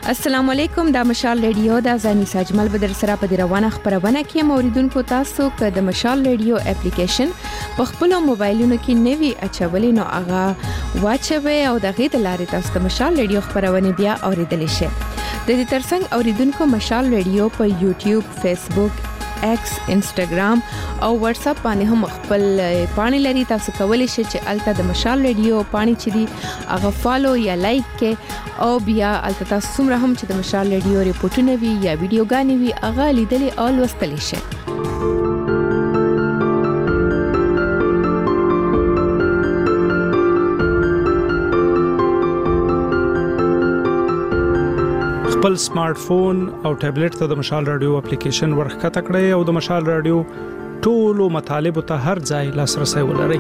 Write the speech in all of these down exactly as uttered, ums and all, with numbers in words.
السلام علیکم، د مشال ریډیو د ځاني ساجمل بدر سره په روانه خبرونه کې موریدونکو تاسو که د مشال ریډیو اپلیکیشن په خپل موبایلونو کې نوي اچولې نو هغه واچوي او د غي د لارې تاسو د مشال ریډیو خبرونه بیا اوریدلی شئ. د دې ترڅنګ اوریدونکو مشال ریډیو په یوټیوب، فیسبوک، ایکس، انسټاګرام او واتس اپ باندې هم خپل پاڼې لري. تاسو کولی شئ چې الته د مشال ریډیو پاڼې چې دی هغه فالو یا لایک کې او بیا الته تاسو څومره هم چې د مشال ریډیو ریپورتونه وي یا ویډیوګانې وي هغه لیدلې او لوستلی شئ. خپل سمارټ فون او ټابلیټ ته د مشال رادیو اپلیکیشن ورخکته کړئ او د مشال رادیو ټولو مطالب ته هر ځای لاسرسي ولرئ.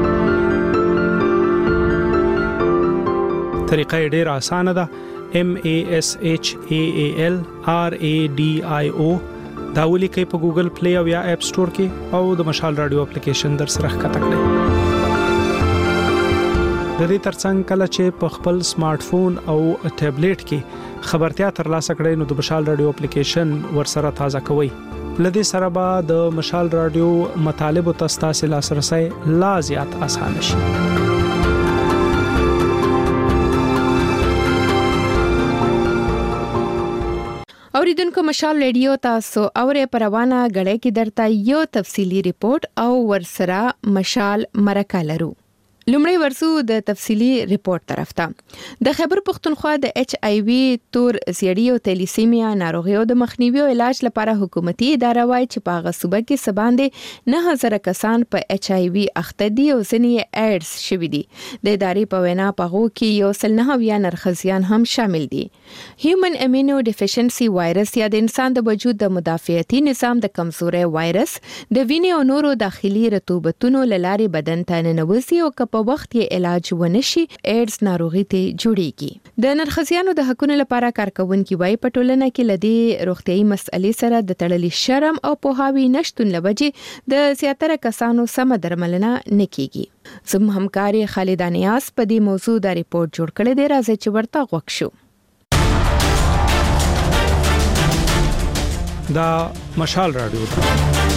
طریقه ډیره اسانه ده. M A S H A A L R A D I O دا ولیکئ په ګوګل پلی او یا اپ سٹور کې او د مشال رادیو اپلیکیشن در سره ښکته کړئ. د دې ترڅنګ کله چې په خپل سمارټ فون او ټابلیټ کې خبرتیا ترلاسه کړئ نو د مشال رادیو اپلیکیشن ورسره تازه کوئ. لدې سره به د مشال رادیو مطالب ته ستاسو لاسرسي لا زیات آسان شي. اوریدونکو مشال ریډیو تاسو اورې پروانه غړې کې درته یو تفصیلی ریپورت او ورسره مشال مرکه لرو. لومړی ورسو د تفصیلی ریپورت طرف ته. د خیبر پختونخوا د ایچ آی وی تور زیړی او تلیسیمیا ناروغیو د مخنیوي او علاج لپاره حکومتي اداره وای چې په هغه صوبه کې سباندې نه هزار کسان په ایچ آی وی اخته دي او ځینې ایډز شوي دي. د ادارې په وینا په هغو کې یو سل نه اویا نرخزیان هم شامل دي. هیومن امینو ډیفیشنسي وایرس یا د انسان د وجود د مدافعتي نظام د کمزوري وایرس د وینې او نورو داخلي رطوبتونو لارې بدن ته ننوځي او په وخت یې علاج ونشي ایډز ناروغي ته جوړيږي. د نرخزیانو د حقونو لپاره کارکونکي وای په ټولنه کې لدی روغتيایي مسئلې سره د تړلې شرم او پوهاوی نشټون لوجې د زیاتره کسانو سم درملنه نکېږي. زم همکاري خالد انیاس په دې موضوع د ریپورت جوړ کړی دی، راځي چې ورته غوښ شو. دا مشال رادیو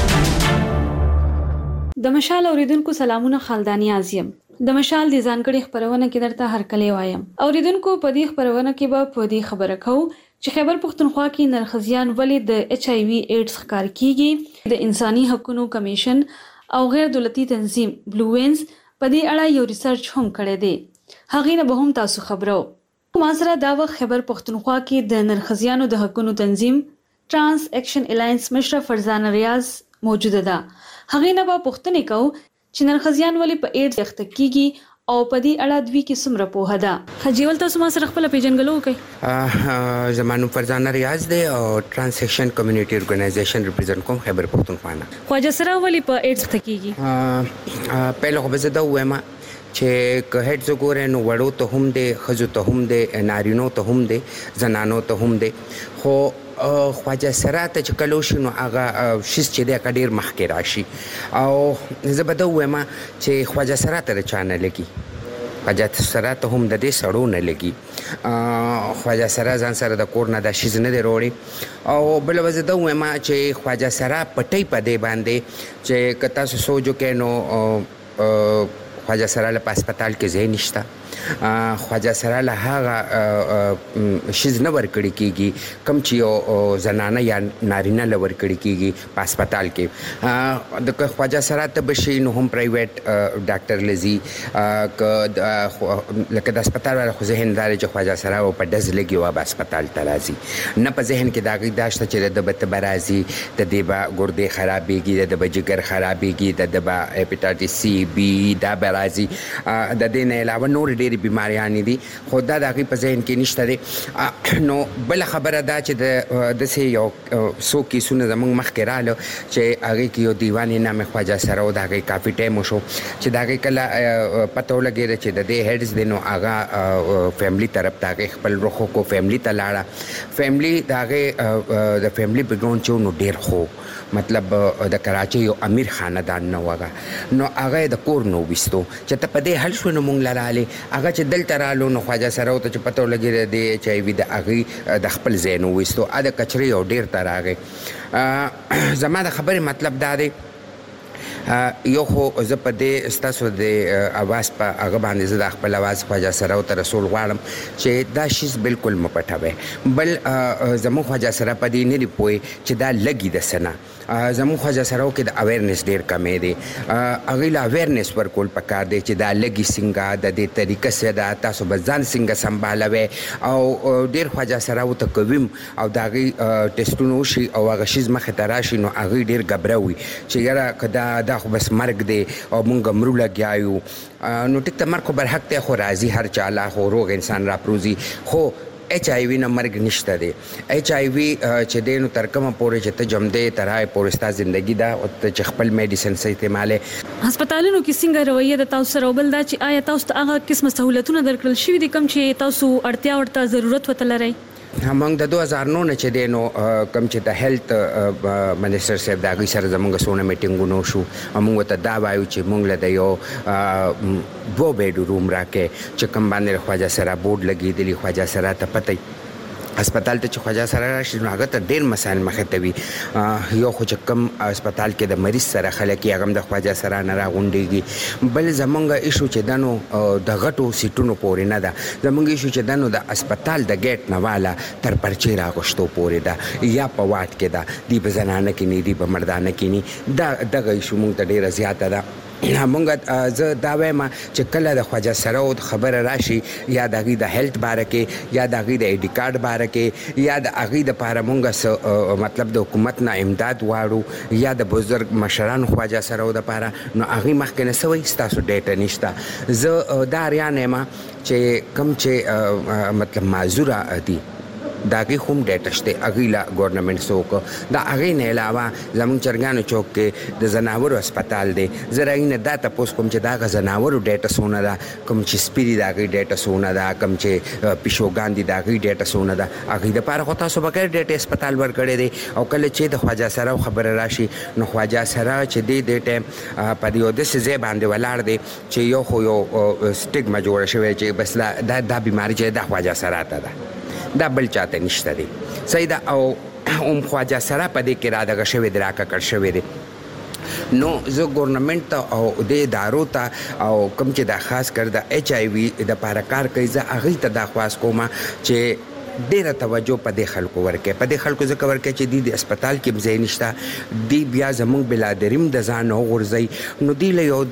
د مشال اوریدونکو سلامونه، خالدانی اعظم. د مشال د ځانګړي خبرونه کې درته هر کله وایم. اوریدونکو په دې خبرونه کې به په دې خبره کوو چې خیبر پختونخوا کې نرخزیان ولې د ایچ آی وی ایډز ښکار کیږي. د انساني حقوقو کمیشن او غیر دولتي تنظیم بلو وینز په دې اړه یو ریسرچ هم کړی دی. هغه نه به هم تاسو خبرو. ما سره دا وخت خیبر پختونخوا کې د نرخزیانو د حقوقو تنظیم ترانس اکشن الاینس مشره فرزانه ریاض موجوده ده. هغه نه به پوښتنه کوو چې نرخزیان ولې په ایډز اخته کیږي او په دې اړه دوی کې څومره پوهه ده. خجیول تاسو ما سره خپل پیژنګلو کوي. زمانو فرزانه ریاض دی او ترانزیشن کمیونټي اورګنایزیشن ریپرزینټ کوم خیبر پختونخوا نه. خواجه سره ولې په ایډز اخته کیږي؟ پهله خو به زه دا وایم چې که هډز وګورئ نو وړو ته هم دی، ښځو ته هم دی، نارینو ته هم دی، زنانو ته هم دی. خو خواجه سره ته چې کلو شي نو هغه شیز چې دی هغه ډېر مخکې راشي. او زه به دا ووایم چې خواجه سره ته د چا نه لګي، خواجه سره ته هم د دې سړو نه لګي. خواجه سره ځان سره د کور نه دا شیز نه دی راوړی. او بله به زه دا ووایم چې خواجه سره پټۍ په دې باندې چې که تاسو سوچ وکئ نو خواجه سره له په هسپتال کې ځای نشته. خواجه سره له هغه شیز نه ورکړی کېږي کوم چې یو زنانه یا نارینه له ورکړی کېږي په هسپتال کې. د خواجه سره ته به شي نو هم پرایویټ ډاکټر لځي. لکه د هسپتال والا خو ذهن دا دی چې خواجه سره په ډز لګي او به هسپتال ته راځي. نه په ذهن کې دا هغوی دا شته چې د ده به تبه راځي، د دې به ګردې خرابېږي، د ده به جګر خرابېږي، د ده به هیپاټایټس سی بي دا به راځي. د دې نه علاوه نور ډېرې بیماریانې دي خو دا د هغوی په ذهن کې نشته دی. نو بله خبره دا چې د داسې یو څو کیسونه زموږ مخکې راغله چې هغې کې یو دیوان یې نام خواجه سره و، د هغې کافي ټایم وشو چې د هغې کله پته ولګېده چې د دې هیډز دی نو هغه فیملي طرف ته هغې خپل رخ وکړو، فیملي ته لاړه. فیملي د هغې د فیملي بیکګراونډ چې و نو ډېر خو مطلب د کراچۍ یو امیر خاندان نه و هغه. نو هغه یې د کور نه وویستو چې ته په دې حل شوې نو مونږ له رالې هغه چې دلته رالو نو خواجه سراو ته چې پته ولګېده د ایچ آی وي د هغې د خپل ځای نه وویستو ا د کچرې یو ډېر ته راغی. زما د خبرې مطلب دا دی یو خو زه په دې ستاسو د اواز په هغه باندې زه د خپل اواز خواجه سراو ته رسول غواړم چې دا شیز بالکل مه پټوئ. بل زموږ خواجه سرا په دې نه دي پوه چې دا لګي د څه نه. زموږ خواجه سراو کې د اویرنس ډېر کمی دی. هغوی له اویرنس ورکول پکار دی چې دا لګي څنګه د دې طریقه څه ده تاسو به ځان څنګه سنبالوئ او ډېر خواجه سراو ته کویم او د هغوی ټسټونه وشي او هغه شیز مخې ته راشي نو هغوی ډېر ګبروي چې یاره که دا دا خو بس مرګ دی او مونږ مرو لګیا یو. نو ټیک ته مرګ خو برحق دی خو راځي هر چا لا خو روغ انسان راپروزي خو ایچ آی وي نه مرګ نشته دی. ایچ آی وي چې دی نو تر کومه پورې چې ته جمدی تر هغې پورې ستا زندګي ده او ته چې خپل میډیسن څه استعمالې. هسپتالونو کې څنګه رویه د تاسو سره او بل دا چې آیا تاسو ته هغه قسمه سهولتونه درکړل شوي دي کوم چې تاسو اړتیا ورته ضرورت ورته لرئ؟ موږ د دوه هزار نو نه چې دی نو کوم چې د هیلث منسټر صاحب د هغوی سره زموږ څونه میټینګونه وشو او موږ ورته دا وایو چې موږ له د یو دوه بیډ روم راکړئ چې کوم باندې خواجه سرا بورډ لګېدلي خواجه سرا ته پته هسپتال ته چې خواجه سرا راشي نو هغه ته ډېر مسایل مخې ته وي. یو خو چې کوم هسپتال کې د مریض سره خلک یې هغه هم د خواجه سرا نه راغونډېږي. بل زموږ ایشو چې دا نو د غټو سیټونو پورې نه ده. زموږ ایشو چې دا نو د هسپتال د گیټ نه والا تر پرچې راغوښتو پورې ده یا په واټ کې ده دی په زنانه کې نه دی په مردانه کې نه دا دغه ایشو موږ ته ډېره زیاته ده. مونږ زه دا وایم چې کله د خواجه سراو خبره راشي یا د هغوی د هیلث باره کې یا د هغوی د آی ډي کارډ باره کې یا د هغوی دپاره مونږ مطلب د حکومت نه امداد غواړو یا د بزرګ مشرانو خواجه سراو دپاره نو هغوی مخکې نه څه وایي ستاسو ډیټه نشته. زه دا اریان یم چې کوم چې مطلب معذوره دي د هغې خو هم ډیټه شته هغوی له ګورنمنټ څه وکړه. د هغې نه علاوه زموږ چرګانو چوک کې د زناورو هسپتال دی. زه د هغوی نه دا تپوس کوم چې د هغه زناورو ډیټه څونه ده کوم چې سپي دي د هغوی ډیټه څونه ده کوم چې پیشوګان دي د هغوی ډیټه څونه ده. هغوی دپاره خو تاسو بغیر ډیټې هسپتال ورکړی دی او کله چې د خواجه سراو خبره راشي نو خواجه سرا چې دی دې ټایم په یو داسې ځای باندې ولاړ دی چې یو خو یو سټیګما جوړه شوې چې بس دا دا بیماري چې د خواجه سرا ته ده دا بل چاته نشته دی. صحیح ده او هم خواجه سرا په دې کې را دغه شوی دی راککړ شوی دی. نو زه ګورنمنټ ته او دې ادارو ته او کوم چې دا خاص کر د ایچ آی وي دپاره کار کوي زه هغوی ته دا خواست کوم چې ډېره توجه په دې خلکو ورکړي. په دې خلکو ځکه ورکړي چې دوی د هسپتال کې ځای نشته دوی بیا زموږ بلادریم د ځان وغورځوي نو دوی له یو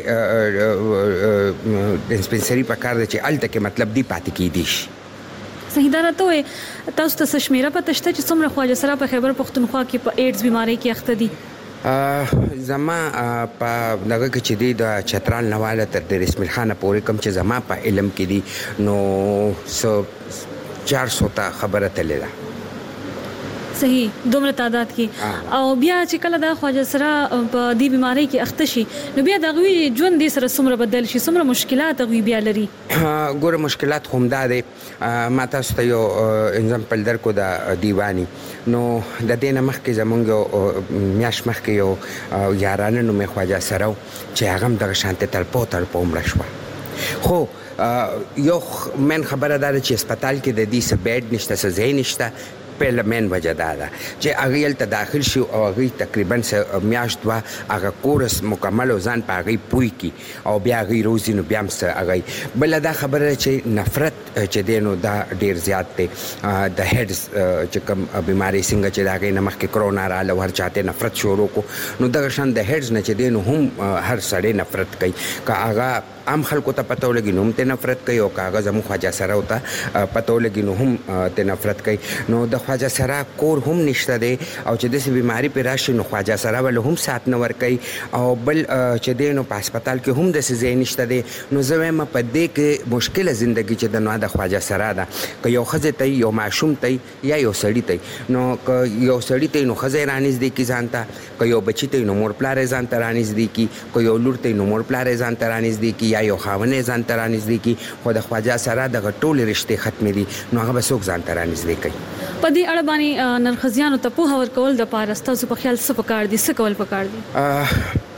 داسې ډسپنسري په کار ده چې هلته کې مطلب دوی پاتې کیدی شي. صحیح ده راته وایي تاسو ته څه شمېره پته شته چې څومره خواجه سرا په خیبر پښتونخوا کې په ایډز بیمارۍ کې اخته دي؟ زما په دغه کې چې دی د چترال نه واله تر د رسمیل خانه پورې کوم چې زما په علم کې دي نو څه چار سو ته خبره تللی ده. صحیح دومره تعداد کې او بیا چې کله دا خواجه سرا په دې بیماری کې اخته شي نو بیا د غوي ژوند دې سره څومره بدل شي څومره مشکلات غوي بیا لري. ګوره مشکلات هم دا دي ما تاسو ته یو اگزامپل درکو د دیوانی نو د دې نه مخکې زمونږ میاش مخکې یو یارانه نو مې خواجه سراو چې هغه هم دغه شانتې تلپو تلپو مړه شوه. خو یو من خبره ده چې هسپتال کې د دې څه بیډ نشته څه ځای نشته پهله مین وجه دا ده چې هغوی هلته داخل شي او هغوی تقریبا میاشت دوه هغه کورس مکمل او ځان په هغوی پوه کړي او بیا هغوی روزي نو بیا هم څه هغوی. بله دا خبره ده چې نفرت چې دی نو دا ډېر زیات دی. د هیډز چې کوم بیمارۍ څنګه چې د هغې نه مخکې کرونا راغله او هر چاته نفرت شروع کړو نو دغه شان د هیډز نه چې دی نو هم هر سړی نفرت کوي. که هغه عام خلکو ته پته ولګي نو هم ته نفرت کوي او که هغه زموږ خواجه سراو ته پته ولګي نو هم ته نفرت کوي. نو د خواجه سرا کور هم نشته دی او چې داسې بیماري پرې راشي نو خواجه سرا ولې هم سات نه ورکوي او بل چې دی نو په هسپتال کې هم داسې ځای نشته دی. نو زه وایم په دې کې مشکله زندګي چې د نو د خواجه سرا ده که یو ښځې ته یو ماشوم ته یا یو سړي ته نو که یو سړي ته نو ښځه یې رانږدې کړي ځان ته که یو بچي ته نو مور پلار یې ځان ته رانږدې کړي که یو لور ته نو مور پلار یې ځان ته رانږدې کړي یا یو خاوند یې ځان ته رانږدې کړي. خو د خواجه سرا دغه ټولې رشتې ختمې دي نو هغه به څوک ځان ته رانږدې کوي. په دې اړه باندې نرخزیانو ته پوهه ورکول د پاره ستاسو په خیال څه پکار دي څه کول پکار دي؟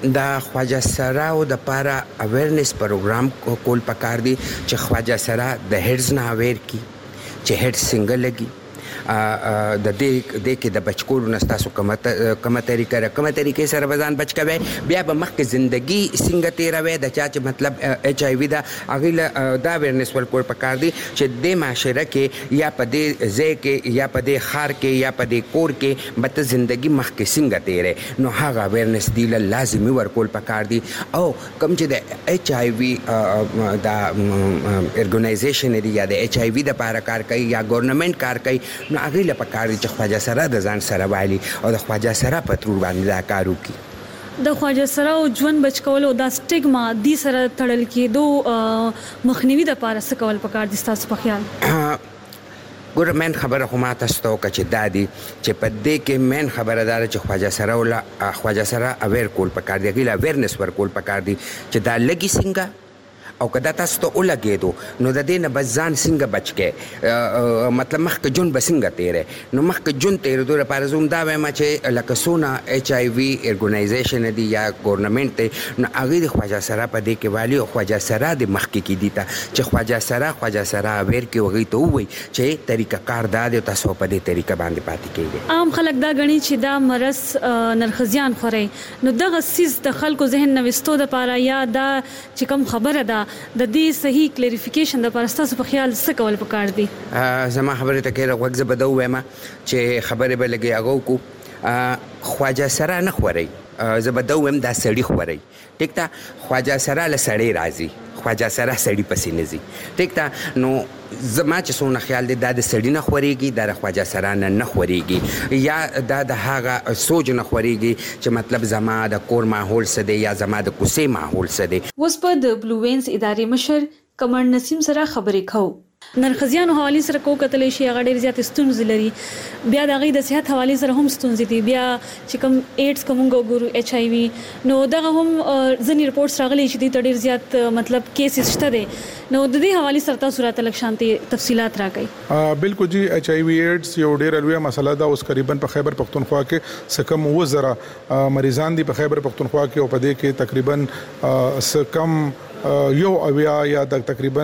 د خواجه سراو د پاره اویرنس پروګرام کول پکار دی چې خواجه سرا د هډز نه اویر کی چې هډ څنګه لګي د دې د کې د بچکول نستاسو کومه کومه طریقه را کومه طریقې سره بزان بچ کوي بیا به مخکې ژوندۍ څنګه تیروي د چا چې مطلب ایچ آی وی دا هغه دا اویرنس ورکول پکار دی چې د معاشره کې یا په دې ځای کې یا په دې خار کې یا په دې کور کې بت ژوندۍ مخکې څنګه تیرې نو هغه اویرنس دی لازمي ورکول پکار دی او کوم چې د ایچ آی وی دا ارګنایزیشن دی یا د ایچ آی وی د لپاره کار کوي یا ګورنمنت کار کوي نو هغه لپاره کار چې خواجه سرا د ځان سره والی او د خواجه سرا په تور باندې دا کار وکړي د خواجه سرا او ژوند بچ کول او د سټیګما د سره تړل کېدو مخنیوي د لپاره څه کول پکار دي تاسو په خیال ګور مین خبره خو ما تاسو ته وکړه چې دادی چې په دې کې مین خبره دار چې خواجه سرا ولا خواجه سرا اویر کول پکار دی غیلا اویرنس ور کول پکار دی چې دا لګي څنګه او کدا تاسو ته ولګېدو نو د دې نه بس ځان څنګه بچ کې مطلب مخکې جون بسنګ تیرې نو مخکې جون تیرې دوه لپاره زوم دا وایم چې لکه سونا ایچ آی وی ارګنایزیشن دی یا ګورنمنت نو هغه د خواجه سرا په دې کې والی او خواجه سرا د مخکې کې دي ته چې خواجه سرا خواجه سرا ویر کې وغي ته وای چې طریقه کار دا دی تاسو په دې طریقه باندې پاتې کیږي عام خلک دا غني چې دا مرز نرخزیان خوري نو دغه سیس د خلکو ذهن نوستو د لپاره یا دا چې کوم خبره ده د دې صحیح کلیریفیکیشن د پرستاسو په خیال څه کول پکار دي زما خبره ته کې راغوږ زبدو وایم چې خبره به لګي هغه کو خواجه سرا نه خوري زبدو وایم دا سړی خوري ټیک تا خواجه سرا له سړی راځي خواجه سرا سړی پسې نزي ټیک تا نو زما چې څونه خیال دی دا د سړی نه خوريږي دا د خواجه سرا نه نه خوريږي یا دا د هغه سوچ نه خوريږي چې مطلب زما د کور ماحول څه دی یا زما د کوڅې ماحول څه دی اوس په د بلو وینز ادارې مشر کمر نسیم سره خبرې کوو نرخزیانو حواله سره کو کتلې شي هغه ډېر زیات ستونزې لري بیا د غي د صحت حواله سره هم ستونزې دي بیا چې کوم ایډز کوم ګورو ایچ آی وی نو دغه هم ځنی ریپورتس راغلي چې د ډېر زیات مطلب کیسز شته دي نو د دې حواله سره تاسو راته لک شانتي تفصيلات راکړئ بالکل جی ایچ آی وی ایډز یو ډېر لوی مسله ده اوس قریبا په خیبر پختونخوا کې سکم وزره مریضان دي په خیبر پختونخوا کې او په دې کې تقریبا سکم یو اویا یا د تقریبا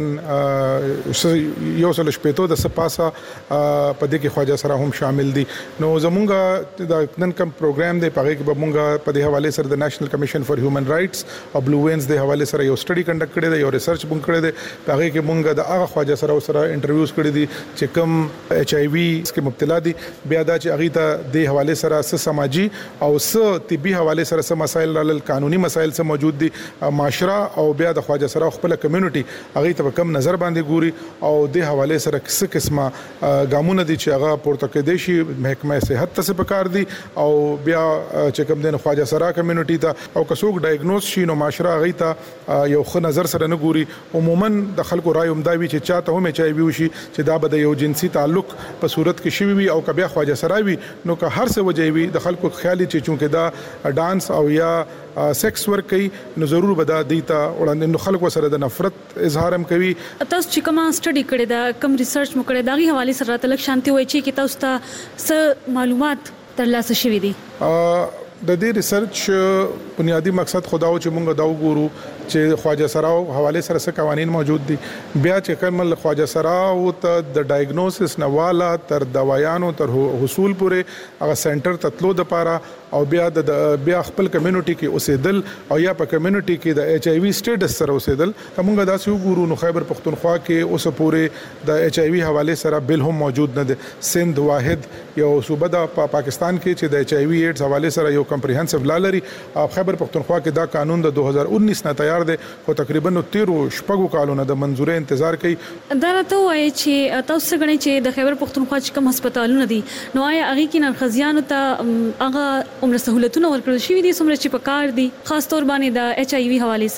یو سل شپېتو د سپاسا په دې کې خواجه سره هم شامل دي نو زمونږ د نن کم پروګرام دی پغه کې به مونږه په دې حواله سره د نېشنل کمیشن فار هیومن رائټس او بلو وینز د حواله سره یو سټډي کنډکټ کړی دی یو ریسرچ بون کړی دی پغه کې مونږه د هغه خواجه سره سره انټرویوز کړی دي چې کوم ایچ آی وی کې مبتلا دي بیا دا چې هغه ته د حواله سره س سماجی او س طبي حواله سره س مسایل رال قانوني مسایل سره موجود دي معاشره او بیا د خواجه سره خپل کمیونټي هغه ته کم نظر باندې ګوري او د حواله سره کس قسمه ګامونه دي چې هغه پورته کې شي محکمه صحت ته پکار دي او بیا چې کوم دین خواجه سره کمیونټي ته او کڅوګ ډایګنوز شي نو معاشره هغه ته یو ښه نظر سره نه ګوري عموما د خلکو رائے همداوي چې چاته هم چای وی شي چې دا به د یو جنسي تعلق په صورت کې شي وي او کبه خواجه سره وي نو که هر څه وجوي وي د خلکو خیالي چې چونکه دا ډانس او یا سیکس ورک کوي نو ضرور به دا دیتا وړاندې نو خلکو سره د نفرت اظهار هم کوي تاسو چې کوم سټډي کړی دا کوم ریسرچ مو کړی دا غي حواله سره تلک شانتي وای چې تاسو ته څه معلومات ترلاسه شوي دي د دې ریسرچ بنیادی مقصد خداو چې مونږ دا وګورو چې خواجه سراو حواله سره څه قوانين موجود دي بیا چې کوم خواجه سراو ته د ډایګنوسس نواله تر دوايانو تر حصول پورې هغه سنټر تطلو د پاره او بیا د بیا خپل کمیونټي کې اوسېدل او یا په کمیونټي کې د ایچ آی وی سټیټس سره اوسېدل کومه دا سی وګورو نو خیبر پختونخوا کې اوس پورې د ایچ آی وی حواله سره بل هم موجود نه دي سند واحد یو صوبه د پاکستان کې چې د ایچ آی وی ایډز حواله سره یو کمپریهنسیو لا لري خیبر پختونخوا کې دا قانون د دوه هزار انیس نه تیار دی خو تقریبا تیرو شپږو کالونو د منزورې انتظار کوي دا راته وایي چې تاسو غني چې د خیبر پختونخوا چې کوم هسپتالونه دي نو آیا هغه کې نرخزیانو ته هغه عمر سہولتونه ورکړل شوې دي څومره چې په کار دي خاص تور باندې د ایچ آی وی حواله سره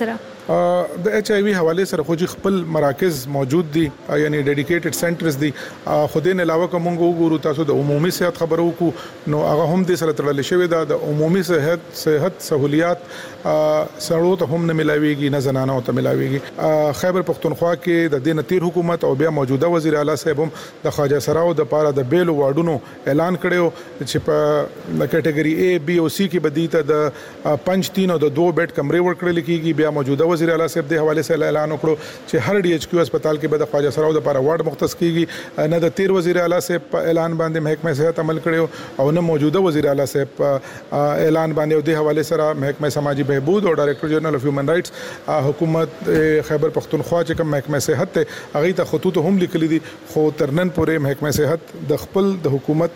د ایچ آی وی حواله سره خو خپل مراکز موجود دي یعنی ډیډیکیټډ سنټرز دي. خو دین علاوه کوم وګورو تاسو د عمومي صحت خبرو کو نو هغه هم د سره تړل شوی دا د عمومي صحت صحت سہولیات سړو ته هم نه ملاويږي نه زنانه ته ملاويږي. خیبر پختونخوا کې د دین تیر حکومت او بیا موجوده وزیر اعلی صاحب هم د خواجه سراو د پاره د بیل واردونو اعلان کړو چې په کټګوري A B او C کې بدیته د پنځ تین او د دوه بیډ کمرې ورکړل کیږي. بیا موجوده وزیر اعلی صاحب د حواله سره اعلان وکړو چې هر ډي ایچ کیو هسپتال کې به د خواجه سراو د لپاره وارد مختص کیږي. نه د تیر وزیر اعلی صاحب په اعلان باندې محکمه صحت عمل کړو او نه موجوده وزیر اعلی صاحب اعلان باندې د حواله سره محکمه سماجی بهبود او ډایریکټر جنرال اف هیومن رائټس حکومت خیبر پختونخوا چې کوم محکمه صحت ته هغه ته خطوط هم لیکلي دي خو ترنن پورې محکمه صحت د خپل د حکومت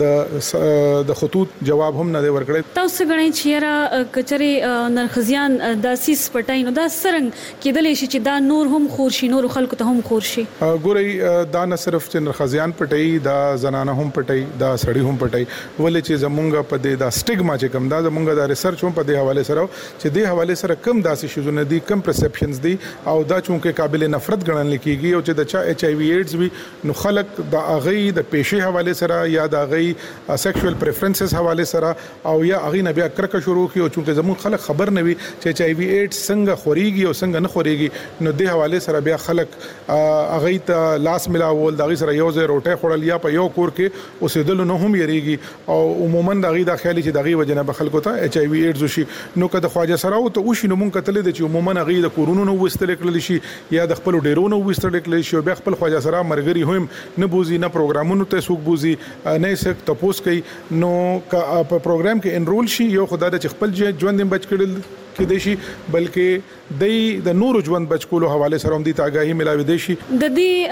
د د خطوط جواب هم نه ورکړي. تاسو غواړئ چې را کچري نرخزیان د سیس پټاینو دا سرنګ کېدلې شي چې دا نور هم خورشي نور خلکو ته هم خورشي. ګوري دا نه صرف چې نرخزیان پټي دا زنانه هم پټي دا سړی هم پټي ولې چې زمونږ په دې دا سټیګما چې کوم دا زمونږ د ریسرچ هم په دې حواله سره چې دې حواله سره کم داسې شوزونه دي کم پرسپشنز دي او دا چونکه قابل نفرت ګڼل کیږي او چې د چا ایچ آی وی ایډز وي نو خلک د اغي د پیشي حواله سره یا د اغي سیکشوال پریفرنسز حواله سره او یا اغي نه بیا کرکه شروع کی او چونکه زمون خلک خبر نه وي چې ایچ آی وی ایډز څنګه خوريږي او څنګه نه خوريږي نو د حواله سره بیا خلک اغه ته لاس ملاول دغه سره یو ځای روټه خورل یا په یو کور کې اوسېدل نو هم یریږي او عموما دغه د خیالي چې دغه وجنه به خلکو ته ایچ آی وی ایډز شي. نو کله خواجه سره او ته وشي نو مونږ کتل دي چې عموما هغه د کورونو نو وستل کړل شي یا د خپل ډیرونو وستل کړل شي بیا خپل خواجه سره مرګري هم نه بوزي نه پروګرامونو ته سوق بوزي نه سک تپوس کوي نو په پروګرام کې انرول شي یو خدای د خپل ژوند بچ کړل کې دي شي بلکې د د نور ژوند بچ کولو حواله سره هم دي تاګاهي ملاوي دي شي. د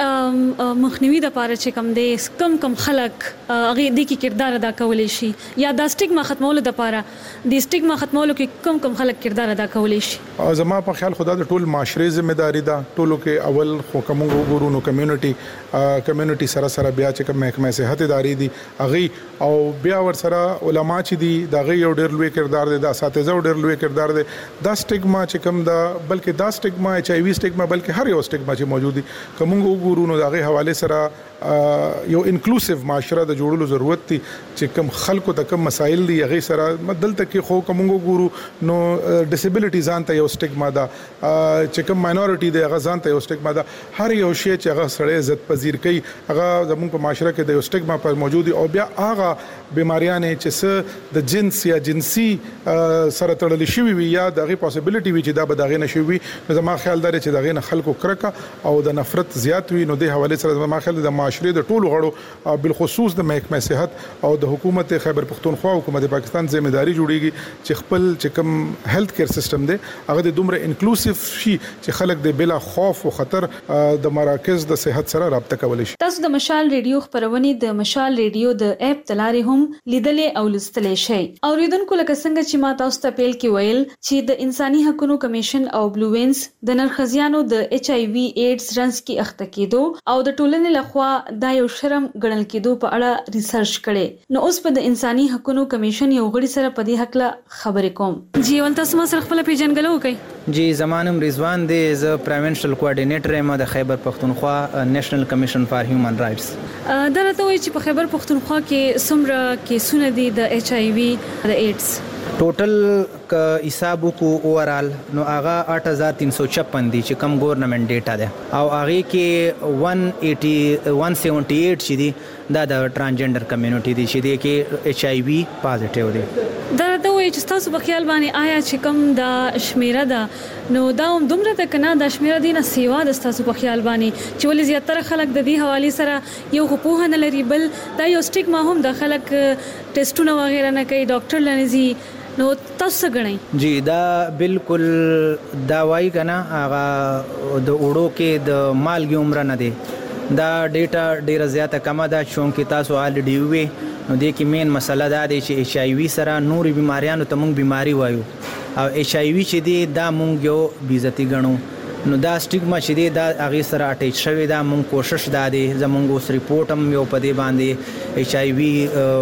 دې مخنیوي د پاره چې کم دي کم کم خلک هغه د کی کردار ادا کولای شي یا د سټیګما ختمولو د پاره د سټیګما ختمولو کې کم کم خلک کردار ادا کولای شي. زما په خیال خدای د ټول معاشري ځمېداري ده ټولو کې اول خو کوم وګورو نو کمیونټي کمیونټي سره سره بیا چې کوم محکمه صحت اداري دي هغه او بیا ور سره علما چې دي دا غي یو ډېر لوی کردار دي دا اساتذه ډېر لوی کردار دي دا سټیګما چې کوم دا بلکې دا سټیګما ایچ آی وی سټیګما بلکې هر یو سټیګما چې موجود دي کوم وګورو نو دا غي حواله سره یو انکلوسیو معاشره د جوړولو ضرورت دي چې کوم خلکو ته کوم مسایل دي هغه سره دلته کې خو کوم وګورو نو ډیسیبিলিټی ځان ته یو سټیګما دا چې کوم ماینورټي دی هغه ځان ته یو سټیګما دا هر یو شی چې هغه سره عزت پذیر کوي هغه زموږ په معاشره کې د یو سټیګما پر موجود او بیا هغه بیماریاں چې د جنس یا جنسي سره تړل شوی وي یا دغه پوسیبিলিټي وي چې دا به دغه نشوي نو زما خیال دا چې دغه خلکو کرکه او د نفرت زیات وي نو د حواله سره زما خیال د معاشري د ټولو غړو بالخصوص د محکمه صحت او د حکومت خیبر پختونخوا حکومت پاکستان ځمېداري جوړیږي چې خپل چې کوم هیلث کیر سیستم دی هغه د دومره انکلوسیو شي چې خلک د بلا خوف او خطر د مراکز د صحت سره رابطه کولی شي. تاسو د مشال ریډیو خبرونه د مشال ریډیو د اپ تلاري هم لیدلې او لستلې شي. اوریدونکو لکه څنګه چې ما تاسو ته پیل کې ویل چې د انساني حقوقو کمیشن او بلو وینز د نرخزیانو د ایچ آی وی ایډز رنس کې اخته کېدو او د ټولنې لخوا دا یو شرم ګڼل کېدو په اړه ریسرچ کړي نو اوس په د انساني حقوقو کمیشن یو غړي سره په دې حق لا خبرې کوم. جی ول تاسو ما سره خپل پیژنګلو کوي. جی زمانم رضوان دی ز پروینشل کوارډینیټر یم د خیبر پختونخوا نېشنل کمیشن فار هیومن رائټس. دا راته وایي چې په خیبر پختونخوا کې څومره کیسونه دي د ایچ آی وی د ایډز ټوټل ک حساب کو اوورال نو هغه آٹھ ہزار تین سو چھپن دي چې کم ګورنمنت ډیټا ده او هغه کې ایک سو اسی ایک سو ستر چې دي دا د ترانسجنډر کمیونټي دي چې دي کې ایچ آی وی پازیټیو دي. دا ته وایي چې تاسو په خیال باندې آیا چې کم دا شمیره ده نو دا هم دومره ده کنه دا شمیره دي نه سیوا د تاسو په خیال باندې چې ولې زیاتره خلک د دې حواله سره یو خپوه نه لري بل دا یو سټیګما هم د خلک ټیسټونه وغیرہ نه کوي ډاکټر لنزي نو تاسو غنئ. جی دا بالکل دا وایي کنه هغه د وړو کې د مالګي عمر نه دی دا ډیټا ډیره زیاته کمه ده چونکه تاسو الریډي وي نو د کې مین مسله دا دی چې ایچ آی وی سره نوري بیماریانو ته مونږ بیماری وایو او ایچ آی وی چې دی دا مونږ یو بیزتی غنو نو دا سټیګما چې دی دا هغه سره اټیچ شوی دا مونږ کوشش دا دی زمونږ اوس ریپورت هم یو په دې باندې ایچ آی وی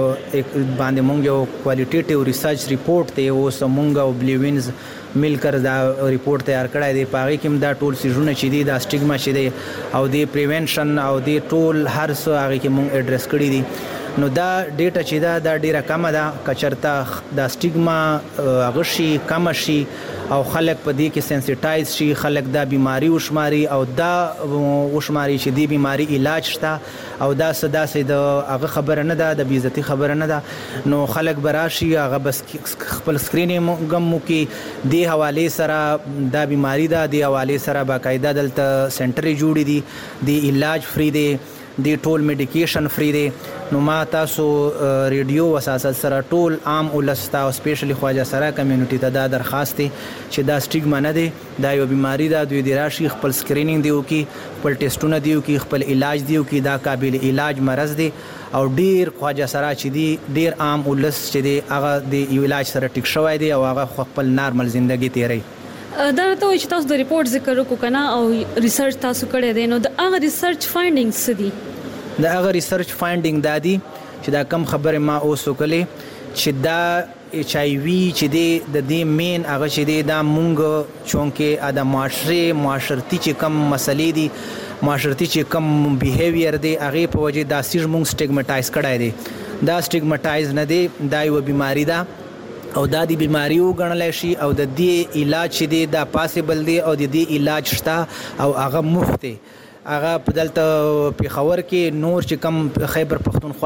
باندې مونږ یو کوالټیټیو ریسرچ ریپورت ته اوس مونږ او بلیوینز مل کر دا ریپورت تیار کړی دی پاره کې دا ټول سيزونه چې دی دا سټیګما چې دی او دی پریونشن او دی ټول هر څه هغه کې مونږ اډریس کړی دی نو دا ډیټا چې دا دا ډیره کم ده کچرتا دا سټیګما غشي کم شي او خلک په دې کې سنسټایز شي خلک دا بیماری وشماري او دا وشماري چې دی بیماری علاج شته او دا صدا سي د هغه خبره نه ده د بیزتی خبره نه ده نو خلک براشي هغه بس خپل سکرینینګ غمو کې دی حواله سره دا بیماری ده دی حواله سره باقاعده دلته سنټر جوړی دي دی علاج فری دی دی ټول میډیکیشن فری دی نو ما تاسو ریډیو وساسه سره ټول عام ولستا او سپیشلی خواجه سره کمیونټی ته دا درخواست دی چې دا سټیګما نه دی دا یو بیماری ده دوی دی راشي خپل سکرینینګ دیو کی خپل ټیسټونه دیو کی خپل علاج دیو کی دا قابل علاج مرض دی او ډیر خواجه سره چې دی ډیر عام ولس چې دی هغه دی یو علاج سره ټیک شوی دی او هغه خپل نارمل ژوندۍ تیری دا ته چې تاسو د ریپورت ذکر وکړو کنه او ریسرچ تاسو کړی دی نو د هغه ریسرچ فایندینګز څه دي د هغه ریسرچ فایندینګ دا دي چې دا کم خبره ما اوس وکړلې چې دا ایچ آی وی چې دی د دې مین هغه چې دی دا مونږ چونکه د معاشره معاشرتي چې کم مسلې دي معاشرتي چې کم بیهیویر دی هغه په وجه دا سیج مونږ سټیګماټایز کړای دی دا سټیګماټایز نه دی دا یو بیماری ده او دا دی بیماری وګڼل شي او د دې علاج چې دی دا پاسبل دی او د دې علاج شته او هغه مفت دی هغه په دلته پیښور کې نور چې کم خیبر پختونخوا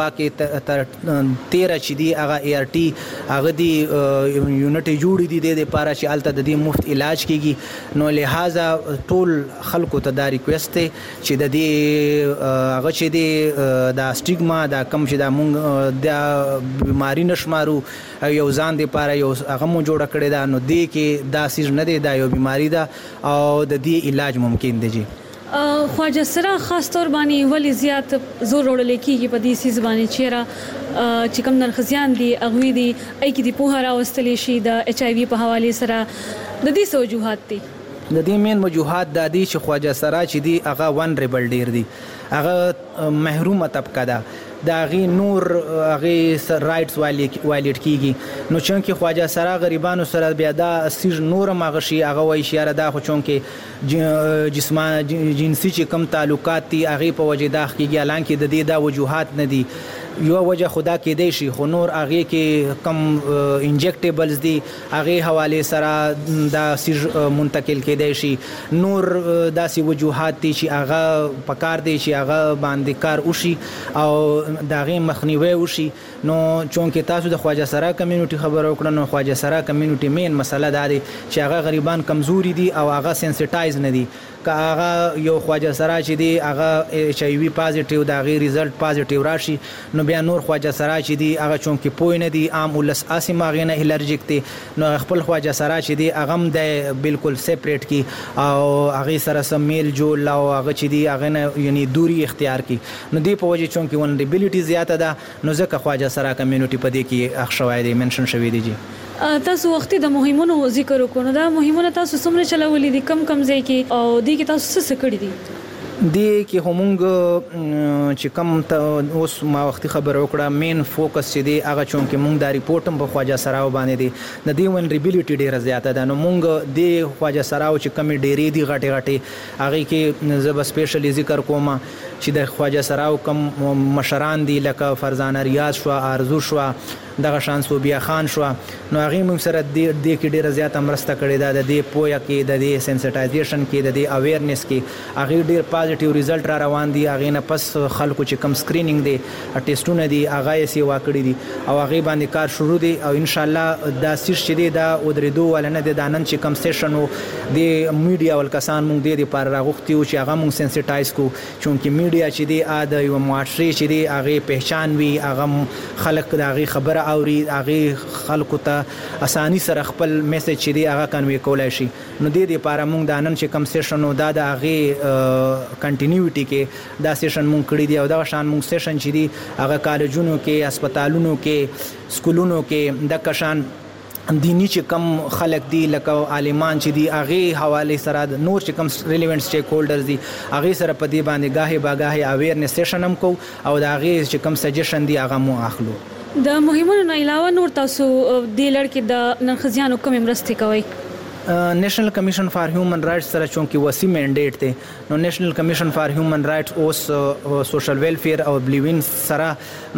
کې تیرا چې دی هغه ای آر ټي هغه دی یونټ جوړې دي د لپاره چې الته د دې مفت علاج کیږي نو لہذا ټول خلکو ته دا ریکوست چې د دې هغه چې دی دا سټیګما دا کم چې دا مونږ د بیماری نشمارو یو ځان دی لپاره یو هغه مو جوړ کړی دا نو دی کې دا سیج نه دی دا یو بیماری ده او د دې علاج ممکن دی جی خواجه سره خاص تور باندې ولی زیات زور وړل کیږي په دې سیز باندې چیرې چې کوم نرخزیان دي اغوی دي اې کې د پوهه راوستلې شي د ایچ آی وی په حواله سره د دې سوجوهات دي د دې مین وجوهات د دې چې خواجه سره چې دی هغه ونریبل ډیر دي هغه محرومه طبقه ده دا غي نور غي رائټس وایلیټ کیږي نو چونکه خواجه سره غریبانو سره بیا دا سیج نور مغشي هغه وای اشاره دا خو چونکه جسمانه جنسي چې کم تعلقات دي هغه په وجه دا کیږي الان کې د دې دا وجوهات نه دي یو وجه خدا کې دی شي خو نور هغه کې کم انجکټیبلز دي هغه حواله سره دا سیج منتقل کې دی شي نور داسې وجوهات دي چې هغه پکار دي چې هغه باندې کار وشي او داغه مخنیوي وشي نو چونکه تاسو د خواجه سره کمیونټي خبرو کړو نو خواجه سره کمیونټي مین مسله دا دی چې هغه غریبان کمزوري دي او هغه سنسټایز نه دي که هغه یو خواجه سره چې دی هغه ایچ آی وی پازیټیو دا غي ریزلټ پازیټیو راشي نو بیا نور خواجه سره چې دی هغه چونکه پوی نه دی عام ولس اسیم هغه نه الرجیک دی نو خپل خواجه سره چې دی هغه هم د بالکل سیپریټ کی او هغه سره سم میل جوړ لا او هغه چې دی هغه نه یعنی دوری اختیار کی نو دی په وجه چونکه ولنریبিলিټي زیاته ده نو ځکه خواجه سره کمیونټي په دې کې اخ شوای دی منشن شوی دی جی تاسو وختي د مهمونو ذکر وکړو دا مهمونه تاسو څومره چلولې دي کم کم ځای کې او دې کې تاسو څه کړی دي دې کې همونګ چې کم اوس ما وختي خبر وکړه مین فوکس چې دی هغه چونکه مونږ دا ریپورت هم په خواجه سراو باندې دی د دې ونریبিলিټي ډیره زیاته ده نو مونږ د خواجه سراو چې کمی ډیری دی غټي غټي هغه کې زب سپیشلی ذکر کوم چې د خواجه سراو کم مشران دي لکه فرزانه ریاض شو ارزو شو دغه شان صوبیا خان شو نو هغه موږ سره د دې کې ډیره زیاته مرسته کړې ده د دې پویا کې د دې سنسټایزیشن کې د دې اویرنس کې هغه ډیر پازیټیو ریزلټ را روان دي هغه نه پس خلکو چې کم سکرینینګ دي ټیسټونه دي هغه یې سی واکړي دي او هغه باندې کار شروع دي او ان شاء الله دا سیش چې دی دا ودریدو ولنه د دانن چې کم سیشن او د میډیا ول کسان موږ د دې پر راغختي او چې هغه موږ سنسټایز کو چونکه میډیا چې دی ا د یو معاشري چې دی هغه پہچان وی هغه خلک د هغه خبره اوري هغه خلکو ته اساني سره خپل میسج چې دی هغه کنوي کولای شي نو د دې لپاره موږ د نن چې کم سیشن او دا د هغه کنټینیوټي کې دا سیشن موږ کړی دی او دا شان موږ سیشن چې دی هغه کالجونو کې هسپتالونو کې سکولونو کې د کشان دینی چې کم خلک دي لکه عالمان چې دي هغه حواله سره نور چې کم ریلیونت سټیک هولډرز دي هغه سره په دې باندې گاهی باغاهی اویرنس سیشن هم کو او دا هغه چې کم سجیشن دي هغه مو اخلو. د مهمونو نه علاوه نور تاسو د لړ کې د نرخزیانو کوم مرستې کوي؟ نیشنل کمیشن فار هیومن رائټس سره چونکی وسی منډیټ ته نو نیشنل کمیشن فار هیومن رائټس اوس سوشل ویلفیر او بلیوین سره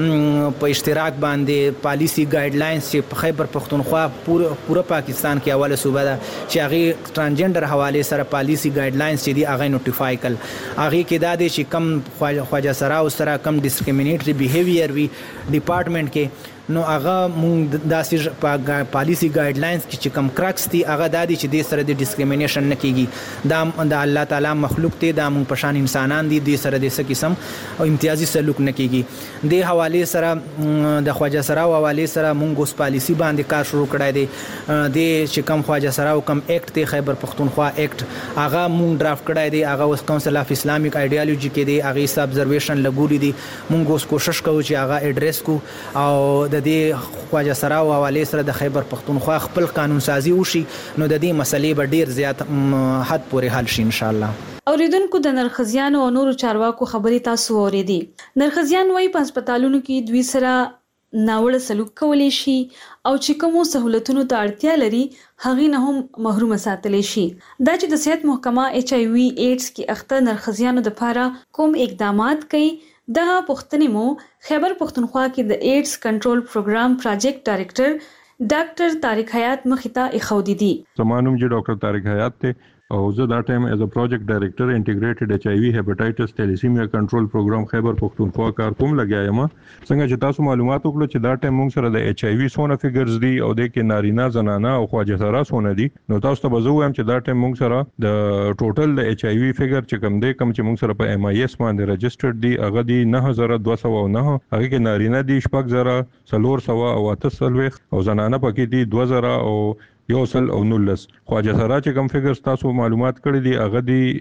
په اشتراک باندې پالیسی ګایډلاینز چې په خیبر پختونخوا پورا پورا پاکستان کې اوله صوبه ده چې هغه ترانسجندر حواله سره پالیسی ګایډلاینز چې دی هغه نوټیفای کړ هغه کې دا دي چې کم خواجه سره او سره کم ډیسکریمینیټری بیهیویر وی ډپارټمنټ کې نو هغه مونږ داسې پالیسی ګایډلاینز کې چې کم کرکس دي هغه د دې چې د سره د ډیسکریمینیشن نه کیږي دا د الله تعالی مخلوق ته د مونږ پشان انسانان دي د سره د څه قسم او امتیازي سلوک نه کیږي د حواله سره د خواجه سره او حواله سره مونږ اوس پالیسی باندې کار شروع کړی دی د چې کم خواجه سره او کم اکټ ته خیبر پختونخوا اکټ هغه مونږ ډرافټ کړی دی هغه اوس کونسل اف اسلامیک ایډیالوژي کې دی هغه حساب ابزرویشن لګولې دي مونږ اوس کوشش کوو چې هغه ایډریس کو او د دې خواجه سره او حواله سره د خیبر پختونخوا خپل قانون سازي وشي نو د دې مسلې به ډیر زیات حد پورې حل شي ان شاء الله. اوریدونکو د نرخزیانو او نورو چارواکو خبري تاسو اوریدي. نرخزیان وايي په هسپتالونو کې دوی سره ناوړه سلوک کولی شي او چې کومو سہولتونو ته اړتیا لري هغه نه هم محروم ساتل شي. دا چې د صحت محکمه ایچ ای وی ایډز کې اخته نرخزیانو د لپاره کوم اقدامات کوي دغه پوښتنې مو خیبر پختونخوا کې د ایډز کنټرول پروګرام پروجیکټ ډایریکټر ډاکټر طارق حیات مخیتا اخودي دي. زمانوم جی ډاکټر طارق حیات ته او زه دا ټایم ایز ا پروجیکټ ډایریکټر انټیګریټډ ایچ ای وی هیپاټایټس تھیلیسیمیا کنټرول پروګرام خیبر پختونخوا کار کوم لګیایم. څنګه چې تاسو معلومات وکړو چې دا ټایم موږ سره د ایچ ای وی سونه فګرز دي او د کې نارینه زنانه او خواجه سره سونه دي نو تاسو ته بزو هم چې دا ټایم موږ سره د ټوټل د ایچ ای وی فګر چې کم دی کم چې موږ سره په ایم ای اس باندې رجسټرډ دي هغه دي نه هزار دوه سوه او نه هغه کې نارینه دي شپږ زره څلور سوه او اته څلوېښت او زنانه پکې دي دوه زره او یو سل او نولس. خواجه سره چې کم فګرز تاسو معلومات کړی دي هغه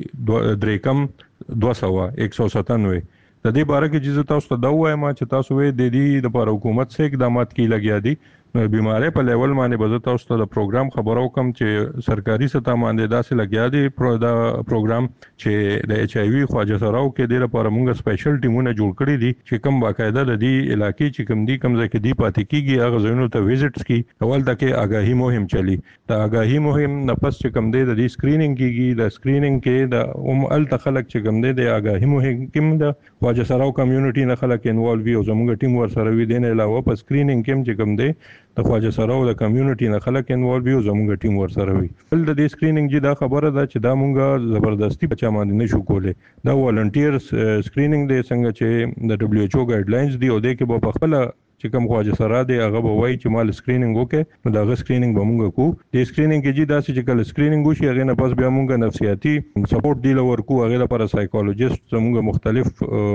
دي درې کم دوه سوه یک سو ستانوي. د دې باره کې چې تاسو ته دا وایم چې تاسو وې د دې د لپاره حکومت څخه اقدامات کې لګیا دي نو بیماری په لیول باندې به تاسو ته د پروګرام خبرو کوم چې سرکاري سطح باندې داسې لګیا دي پرو دا پروګرام چې د ایچ ای وی خواجه سره او کې د لپاره موږ سپیشل ټیمونه جوړ کړی دي چې کوم باقاعده د دې علاقې چې کوم دي کوم ځکه دی پاتې کیږي هغه ځینو ته وزټس کی اول تکي آگاهی مهم چلی دا آگاهی مهم نه پس چې کوم دی د دې سکرینینګ کیږي د سکرینینګ کې د ام ال تخلق چې کوم دی د آگاهی مهم کوم د خواجه سره او کمیونټي نه خلک انوالو وي او زموږ ټیم ور سره وي دین علاوه په سکرینینګ کې چې کوم دی د خواجه سره او د کمیونټي نه خلک انوالو وي او زموږ ټیم ور سره وي. بل د دې سکرینینګ جی دا خبره ده چې دا مونږه زبردستی بچا باندې نشو کولای دا والنټیر سکرینینګ دی څنګه چې د دبليو ایچ او ګایډلاینز دی او د کې په خپل چې کوم خواجه سره دی هغه به وایي چې مال سکرینینګ وکړي نو دا غو سکرینینګ به مونږ کو د سکرینینګ کې جی دا چې کله سکرینینګ وشي هغه نه پس بیا مونږ نفسیاتي سپورټ دی لور کو هغه لپاره سایکولوژیست زموږ مختلف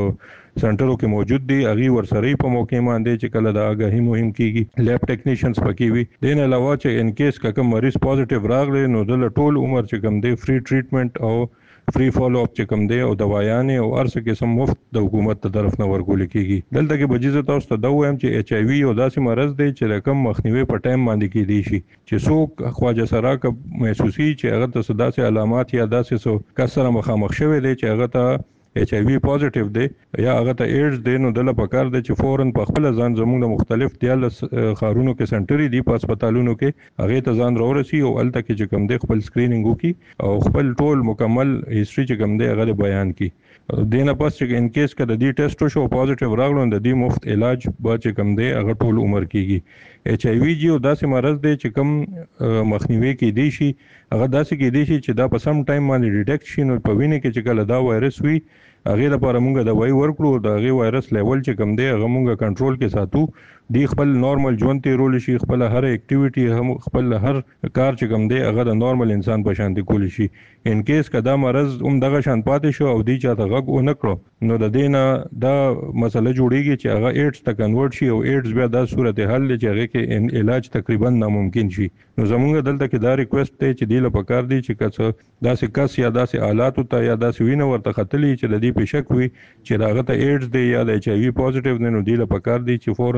سنټرو کې موجود دي هغه ورسره په موقع باندې چې کله د آگاهی مهم کیږي لیب ټیکنیشنز پکې وي دین علاوه چې ان کیس کوم مریض پوزټیو راغلی نو د ټول عمر چې کوم دی فری ټریټمنټ او فری فالو اپ چې کوم دی او دوايانې او ارڅ قسم مفت د حکومت تر طرف نه ورکول کیږي. دلته کې بجیزه تاسو ته دا وایم چې ایچ ای وی او داسې مرض دی چې رقم مخنیوي په ټایم باندې کې دی شي چې څوک خواجه سره ک محسوسي چې هغه ته صداسه علامات یا داسې سو کسره مخامخ شوی دی چې هغه ته ایچ ای وی پوزټیو دی یا هغه ته ایډز دی نو د لپاره دی چې فورن په خپل ځان زموږ د مختلف دیالس خارونو کې سنټري دی په هسپتالونو کې هغه ته ځان راورسي او الته کې چې کوم دی خپل سکرینینګ وکي او خپل ټول مکمل هیستوري چې کوم دی هغه بیان کی دینه پس چې ان کیس کده دی ټیسټ شو پوزټیو راغلو د دې مفت علاج به چې کوم دی هغه ټول عمر کیږي. ایچ ای وی جی او داسې مرض دی چې کوم مخنیوي کې دی شي هغه داسې کې دی شي چې دا په سم ټایم باندې ډیټیکټ شي نو په وینې کې چې کله دا وایرس وي هغه لپاره مونږ د وای ورکړو د هغه وایرس لیول چې کم دی هغه مونږ کنټرول کې ساتو دی خپل نارمل ژوند تیرول شي خپل هر اکټیویټي هم خپل هر کار چې کم دی هغه د نارمل انسان په شان دی کول شي. ان کیس کدا مرض هم دغه شان پاتې شو او دی چاته غږ و نه کړو نو د دینه دا مسله جوړیږي چې هغه ایډز ته کنورټ شي او ایډز بیا د صورت حل چې هغه کې علاج تقریبا ناممکن شي. نو زمونږ دلته کې دا ریکوست دی چې دی لپاره کار دی چې کڅ داسې کس یا داسې آلات ته یا داسې وینه ورته خطلې چې د دې په شک وي چې هغه ته ایډز دی یا د ایچ ای وی پوزټیو دی نو دی لپاره کار دی چې فورن زمونږ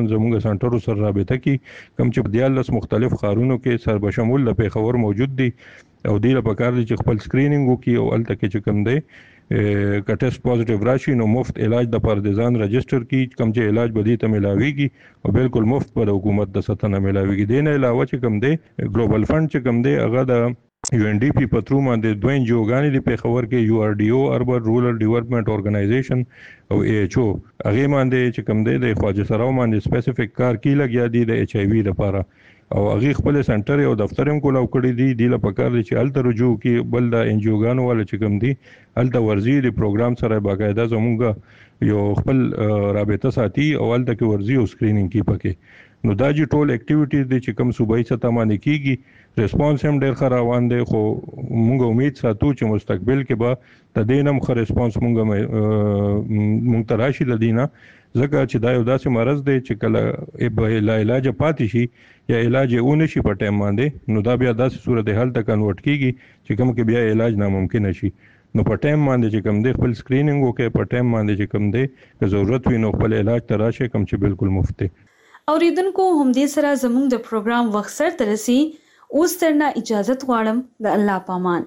سنټرو سره رابطه کی کوم چې دیالس مختلف ښارونو کې سربشمول د پیښور موجود دي او دی په کار دي چې خپل سکرینینګ وکي او الته کې چې کوم دی که ټیسټ پوزټیو راشي نو مفت علاج د پردیزان رجستر کی کوم چې علاج بدی ته ملاويږي او بالکل مفت پر حکومت د ساتنه ملاويږي دین علاوه چې کوم دی ګلوبل فند چې کوم دی هغه د یو ان ډي پی پترو باندې دوه انجوګانی د پیښور کې یو ار ډي او اربن رورل ډیولپمنٹ اورګنایزیشن او ای ایچ او هغه باندې چې کوم دی د خواجه سراو باندې سپیسیفیک کار کی لګیا دی د ایچ ای وی لپاره او هغه خپل سنټر او دفتر هم کولاو کړی دی د لپاره چې الته رجوع کې بل د انجوګانو ول چې کوم دی الته ورزي د پروګرام سره باقاعده زمونږ یو خپل رابطه ساتي او الته کې ورزي او سکرینینګ کی پکې نو دا چې ټول اکټیویټیز دي چې کوم صوبایي سطح باندې کیږي ریسپانس هم ډېر ښه روان دی خو موږ امید ساتو چې مستقبل کې به د دې نم ښه ریسپانس موږ موږ ته راشي د دې نه ځکه چې دا یو داسې مرض دی چې کله لا علاج پاتې شي یا علاج یې ونه شي په ټایم باندې نو دا بیا داسې صورتحال ته کنورټ کیږي چې کوم کې بیا علاج ناممکن شي نو په ټایم باندې چې کوم دی خپل سکرینینګ وکړي په ټایم باندې چې کوم دی که ضرورت وي نو خپل علاج ته راشي کوم چې بالکل مفت دی اوریدونکو هم دې سره زموږ د پروګرام وخت سره ترسي اوس ترنا اجازه غواړم د الله پامان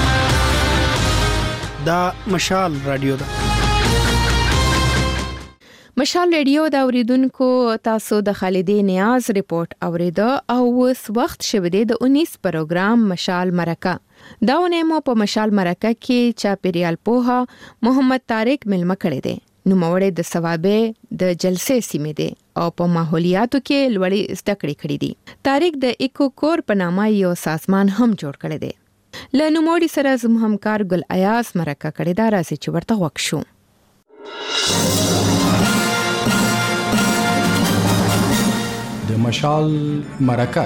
دا مشال رادیو دا مشال رادیو دا اوریدونکو تاسو د خالدې نیاز ریپورت اوریدو او اوس وخت شوه دی د انیس پروګرام مشال مرکه دا ونیمو په مشال مرکه کې چاپیریال پوها محمد طارق ملما کړی دی نو موړې د ثوابه د جلسې سیمه دی او په ماحولیاتو کې لوړې زده کړې کړې دي طارق د ایکو کور په نامه یو سازمان هم جوړ کړی دی له نوموړي سره زموږ همکار ګل ایاز مرکه کړې دا راځي چې ورته وښو د مشال مرکه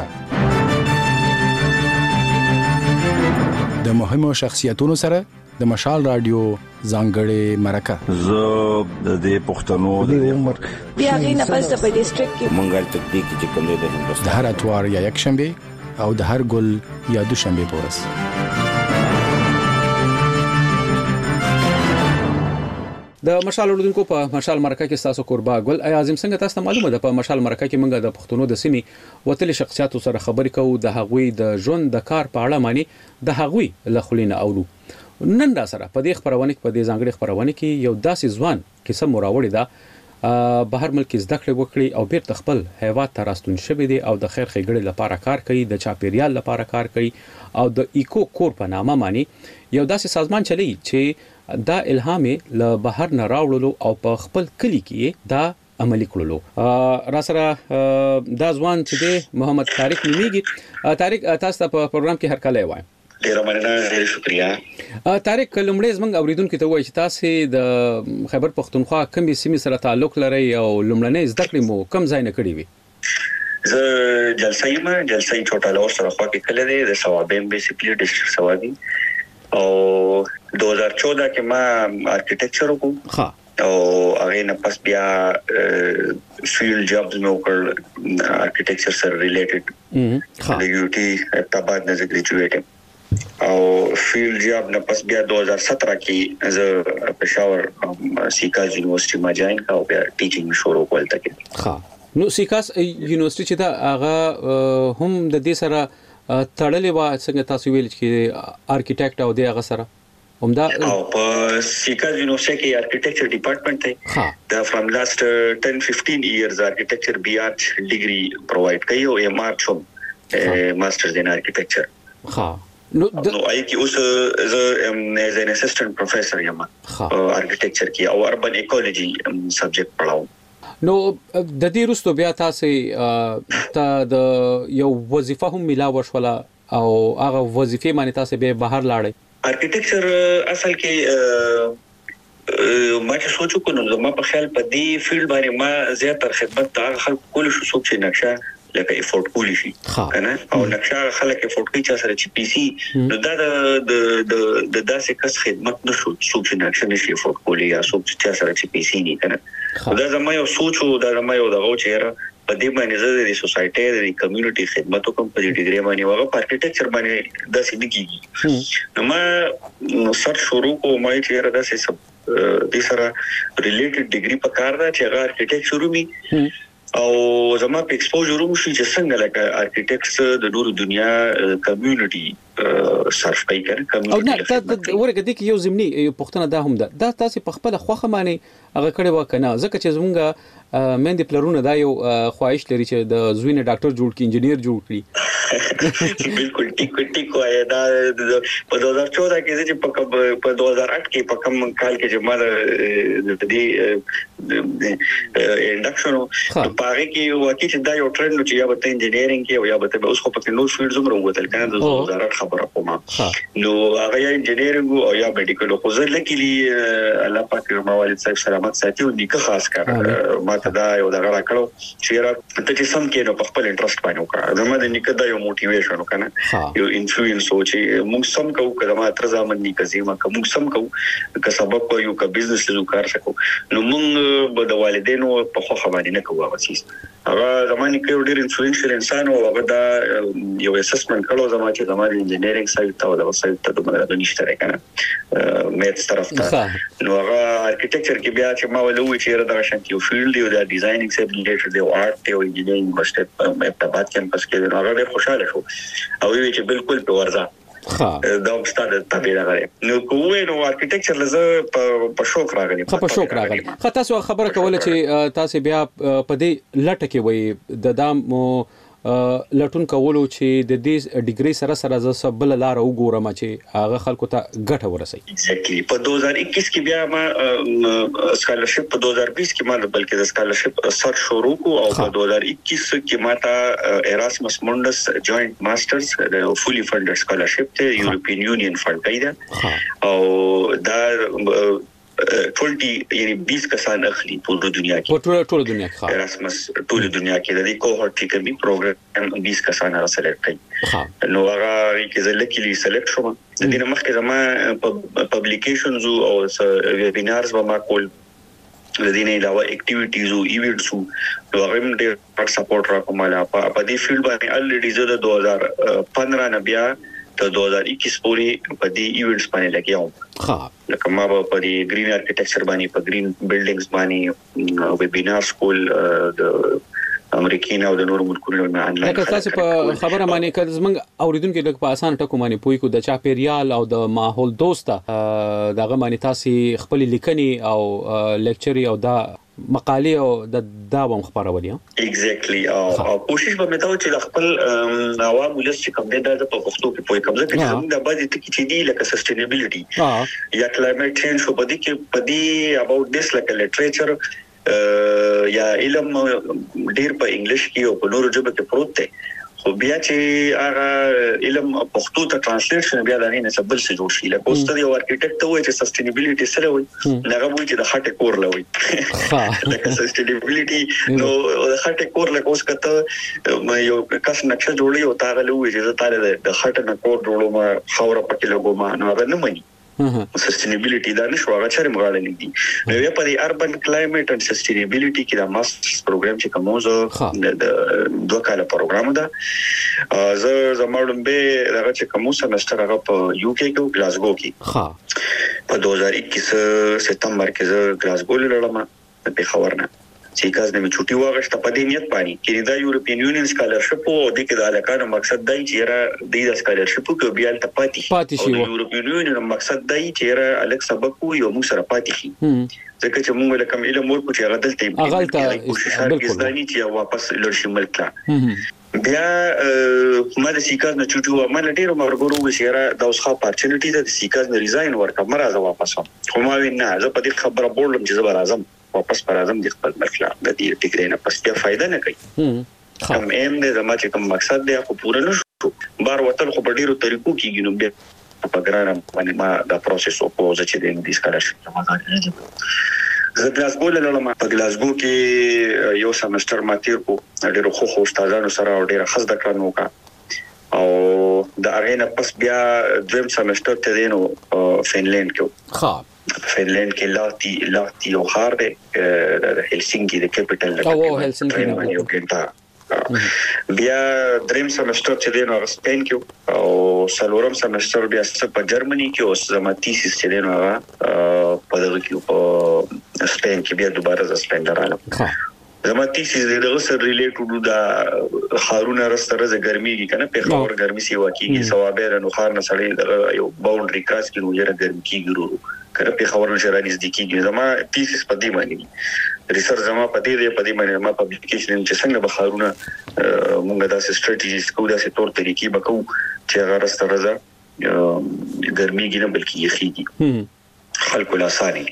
د مهمو شخصیتونو سره د مشال رادیو ځانګړې مرکه زه د دې پښتنو د عمر بیا غي نه پس په ډیسټریکټ کې منګل تکتیک چې کوم دی د هندوستان د هر اتوار یا یک شنبه او د هر ګل یا دو شنبه پورس د مشال وروډونکو په مشال مرکه کې تاسو قربا ګل اعظم څنګه تاسو معلومه ده په مشال مرکه کې موږ د پښتنو د سیمې وتلي شخصیتو سره خبرې کوو د هغوی د ژوند د کار په اړه معنی د هغوی لخلینه اورو نن دا سره په دې خبرونه کې په دې ځانګړي خبرونه کې یو داسې ځوان کیسه مراوړی ده بهر ملک زده کړې وکړي او بیرته خپل هیواد ته راستون شوی دی او د خیر ښېګړې لپاره کار کوي د چاپیریال لپاره کار کوي او د ایکو کور په نامه معنی یو داسې سازمان چلی چې دا الهام له بهر نه راوړلو او په خپل کلی کې دا عملی کړلو را سره دا ځوان چې دی محمد طارق نومیږي طارق تاسو په پروګرام کې هر کله وایم ډیر مننه ډیر شکریا طارق لومړی زمنګ اوریدونکو ته وایي چې تاسو د خیبر پختونخوا کومې سیمې سره تعلق لري او لومړنۍ زده کړې مو کوم ځای نه کړې وي زه جلسه یم جلسه چوټا لور سره خوا کې کله دی د ثوابم بیسیکلی ډیسټریکټ ثوابي او دو هزار چودہ کې ما آرکیټیکچر وکړ ها او هغه نه پس بیا فیلډ جابز مې وکړ آرکیټیکچر سره ریلیټډ ها د یو ټي ابتدائي نه ګریجویټ او فیلډ جاب نه پس بیا دو هزار سترہ کې زه پېښور سیکاز یونیورسيټي ما جوائن کا او بیا ټیچینګ شروع کول تک ها نو سیکاز یونیورسيټي چې دا هغه هم د دې سره تړلې و څنګه تاسو ویل چې آرکیټیکټ او د هغه سره همدا او په سیکاز یونیورسيټي کې آرکیټیکچر ډپارټمنټ دی دا فرام لاست ten fifteen ایئرز آرکیټیکچر بي آر ډیګري پرووایډ کوي او ایم آر شوم ماسترز ان آرکیټیکچر ها نو نو آی کی اوس از از ان اسسټنټ پروفیسور یم آرکیټیکچر کې او اربن ایکولوژي سبجیکټ پڑھاو نو د دې وروسته بیا تاسو ته د یو وظیفه هم ملاوه شوله او هغه وظیفه باندې تاسو به بهر لاړی آرکیټیکچر اصل کې ما چې سوچو کو نو ما په خیال په دې فیلډ باندې ما زیاتره خدمت دا خلک کول شو سوچ چې نقشه لکه افورد کولی شي کنه او نقشه خلک افورد کوي چې سره چې پی سي نو دا د د د داسې کس خدمت نشو سوچ چې نقشه نشي افورد کولی یا سوچ چې سره چې پی سي نه کنه دا زما یو سوچو دا زما یو دغه چې په دې باندې زه د سوسایټي د کمیونټي خدماتو کوم په دې ډیګري باندې وغه په آرکیټیکچر باندې د سې دګي نو ما سر شروع کو ما چې را داسې سب د سره ریلیټډ ډیګري په کار دا چې هغه آرکیټیکچر شروع می او زما په ایکسپوژر هم شي چې څنګه لکه ارکیټیکټس د نورو دنیا کمیونټي سرف کوي کنه او نه دا ورګه د یو زمینی پښتنه دا هم ده دا تاسو په خپل خوخه معنی هغه کړي وکنه ځکه چې زمونږه مندي پلرونه دا یو خواهش لري چې د زوینه ډاکټر جوړ کړي انجنیر جوړ کړي بالکل ټیک ټیک وای دا په دوه هزار چودہ کې چې په دوه هزار آٹھ کې په کوم کال کې چې ما د دې انډکشن پاره کې واکې چې دا یو ټرند چې یا به انجینرینګ کې او یا به اوس خو په نو فیلډز هم وروتل کنه د دوه هزار آٹھ خبره کوم نو هغه یا انجینرینګ او یا میډیکل خو زه لکلی الله پاک ما والد صاحب سلامت ساتي او نیکه خاص کړ ما ته دا یو دغه راکړو چې را ته چې سم کې نو په خپل انټرست باندې وکړه زما د نیکه دا یو موټیویشن وکنه یو انفلوئنس او چې موږ سم کوو کله ما تر ځامن نیکه زما کوم سم کوو که سبب کو یو که بزنس لزو کار شکو نو موږ به د والدینو په خو خبرې نه کوو واسیس هغه زماني کې ډېر انفلوئنشل انسان او هغه دا یو اسسمنت کړو زما چې زما د انجینرینګ سایت ته او د سایت ته د مدرسې نشته راکنه میتس طرف ته نو هغه ارکیټیکچر کې بیا چې ما ولوي چې دا شانتي یو فیلډ یو د ډیزاینینګ سره ریلیټډ دی او آرټ او انجینرینګ مشته په بعد کیمپس کې نو هغه ډېر خوشاله شو او وی چې بالکل په ورځ ها دا ستاره تابع راغلی نو کوی نو ارکیټیکچر لزه په شوق راغلی په شوق راغلی خو تاسو خبره کوله چې تاسو بیا په دې لټه کې وای د دام لټون کولو چې د دې ډیګري سره سره ز سبل لار وګورم چې هغه خلکو ته ګټه ورسي ایگزیکټلی په دوه هزار اکیس کې بیا ما سکالرشپ په دوه هزار بیس کې ما بلکې د سکالرشپ سر شروع کو او په دوه هزار اکیس کې ما ته ایراسمس مونډس جوائنٹ ماسترز د فولي فندډ سکالرشپ ته یورپین یونین فند کړی او دا ټولټي یعنی بیس کسان اخلي ټول دنیا کې ټول ټول دنیا کې ایراسمس ټول دنیا کې د دې کوهورټ کې کومي پروګرام بیس کسان را سلیکټ کړي نو هغه کې زه لکلی سلیکټ شوم د دې مخکې زما پبلیکیشنز او ویبینارز و ما کول د دې نه علاوه اکټیویټیز او ایونټس نو هغه هم ډېر سپورټ راکوماله په دې فیلډ باندې الریډي زه د دوه هزار پندرہ نه بیا ته دوه هزار اکیس پورې په دې ایونټس باندې لګیاو ها لکه ما په دې گرین ارکیټیکچر باندې په گرین بلډینګز باندې ویبینار سکول د امریکین او د نورو ملکونو نه انلاین لکه تاسو په خبره باندې کله زمنګ اوریدونکو د په اسانه ټکو باندې پوي کو د چاپیریال او د ماحول دوسته دغه باندې تاسو خپل لیکني او لیکچري او دا مقاله او د داوم خبرولې ایگزیکټلی او کوشش به متاو چې خپل عوام ولس چې کوم د په پښتو کې پوي کوم ځکه چې د باندې ټکی چې دی لکه سسټینبیلیټي یا کلایمټ چینج په دې کې په دې اباوت دیس لکه لټریچر یا علم ډیر په انګلیش کې او په نورو ژبو کې پروت دی خو بیا چې هغه علم پښتو ته ترانسلیشن بیا د نه سبل څه جوړ شي لکه اوس ته یو ارکیټیکټ ته وایي چې سسټینبیلیټي سره وایي هغه وایي چې د خټه کور لوي لکه سسټینبیلیټي نو د خټه کور لکه اوس کته یو کس نقشه جوړي او تاغه لوي چې تاله د خټه نه کور جوړو ما خوره پکې لګوم نو هغه نه مني سسټینبیلیټي دا نشو هغه چره مغاله لیدي نو بیا په اربن کلایمټ اند سسټینبیلیټي کې دا ماسترز پروګرام چې کومه د دوه کاله پروګرام ده زه زموږ به هغه چې کومه سمستر هغه په یو کې کې ګلاسګو کې ها په دوه هزار اکیس سپتمبر کې زه ګلاسګو لړم په خبرنه چې کاز نه چټي واغشت په دې نیت پانی کې دا یورپین یونین سکالرشپ او د کې د علاقانو مقصد دی چې را د سکالرشپ کې بیا ته پاتې شي او یورپین یونین مقصد دی چې را الک سبق یو موږ سره پاتې شي ځکه چې موږ له کوم علم ورکو چې غدل ته غلطه کوشش کوي ځاني چې واپس لړشي ملک بیا ما د سیکاز نه چټو ما ډیرو مرګورو وسیره د اوسخه اپورتونټی د سیکاز نه ریزاین ورکړم مرزه واپس خو ما وینا زه په دې خبره بولم چې زه راځم واپس پر اعظم د خپل مخلا د دې ټیګرې نه پس بیا فائدہ نه کوي هم ایم دې زما چې کوم مقصد دی خو پوره نشو بار وتل خو په ډیرو طریقو کېږي نو بیا په ګرانم باندې ما دا پروسس او پوزه چې د انګلیس سکالرشپ زه ګلاسګو لړم په ګلاسګو کې یو سمستر ما تیر کو ډیرو خو خو استادانو سره ډیره خزده کړنو کا او د اغینه پس بیا دویم سمستر ته دینو فنلند کې ها فنلند کې لاتی لاتی او خار دی د هلسینکی د کیپټل او هلسینکی یو ګنټه بیا دریم سمستر چې دینو سپین کې او سلورم سمستر بیا په جرمني کې او زما تیسیس چې دینو په دغه کې په سپین کې بیا دوباره ز سپین درالم زما تیسیس دغه سره ریلیټډ دا خارونه رستره ګرمي کنه په خور ګرمي سی واکیږي ثوابه نو خار نه سړی یو باونډري کراس کې نو یې ګرمي کیږي کله په خبرو سره نږدې کیږي زما تیسیس په دې باندې ریسرچ زما په دې په دې باندې ما پبلیکیشن چې څنګه بخارونه مونږه داسې سټریټیجیز کوو داسې تور طریقې بکو چې هغه رستره ګرمي کې نه بلکې یخیږي خلکو لاساني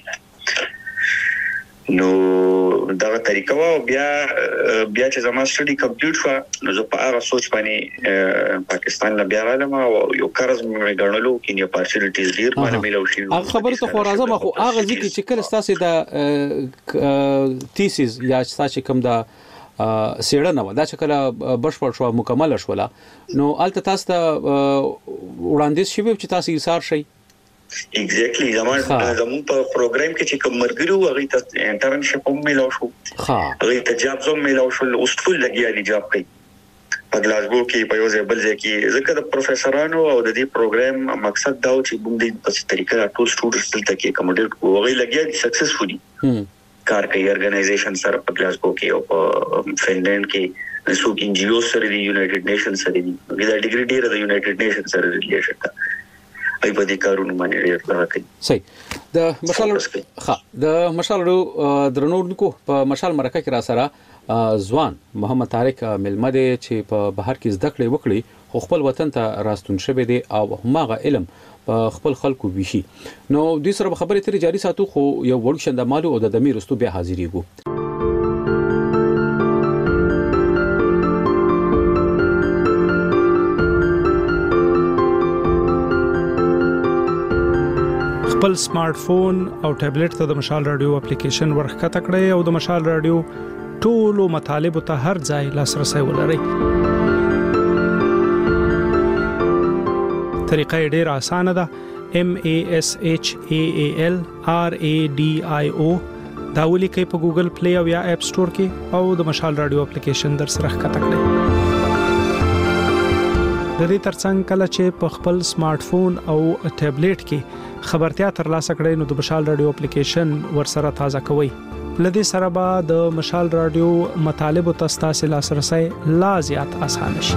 نو دا طریقه وا بیا بیا چې زما سټډي کمپلیټ شو نو زه په هغه سوچ باندې پاکستان نه بیا راغلم او یو قرض مې غنلو کې نه اپورچونټیز ډیر باندې ملو شي هغه خبره ته خو راځم خو هغه ځکه چې کله ستاسو د تیسیس یا ستاسو کوم دا سیړنه و دا چې کله بشپړ شو مکمل شو نو الته تاسو ته وړاندیز شوی چې تاسو یې سار شي ایگزیکټلی زمون زمون په پروګرام کې چې کوم مرګرو هغه ته انټرنشپ هم ملو شو ها هغه ته جاب هم ملو شو او ټول لګیا دي جاب کوي په گلاسگو کې په یو ځای بل ځای کې ځکه د پروفیسورانو او د دې پروګرام مقصد دا و چې موږ د په طریقه ټول سټوډنټس دلته کې اکوموډیټ کوو هغه لګیا دي سکسسفولي کار کوي ارګنایزیشن سره په گلاسگو کې او په فنلند کې نسو ان جی او سره دی یونایټډ نیشن سره دی دا ډیګری ډیر د یونایټډ نیشن سره ریلیشن ده ای په دې کارونه باندې ډیر راکړي صحیح د مشال ها د مشال درنوونکو په مشال مرکه کې را سره ځوان محمد طارق ملمده چې په بهر کې زده کړې وکړي خو خپل وطن ته راستون شوی دی او هماغه علم په خپل خلکو ویشي نو د سره خبرې ترې جاری ساتو خو یو وړ شند مالو او د دمیر استو بیا حاضرېګو خپل سمارټ فون او ټابلیټ ته د مشال رادیو اپلیکیشن ورخته کړئ او د مشال رادیو ټولو مطالب ته هر ځای لاسرسي ولرئ. طریقه ډېره اسانه ده. M A S H A A L R A D I O دا ولیکئ په ګوګل پلی او یا اپ سٹور کې او د مشال رادیو اپلیکیشن در سره ښکته کړئ. د دې ترڅنګ کله چې په خپل سمارټ فون او ټابلیټ کې خبرتیا ترلاسه کړئ نو د مشال رادیو اپلیکیشن ورسره تازه کوئ. لدې سره به د مشال رادیو مطالب او تاسو لاسرسي لا زیات آسان شي.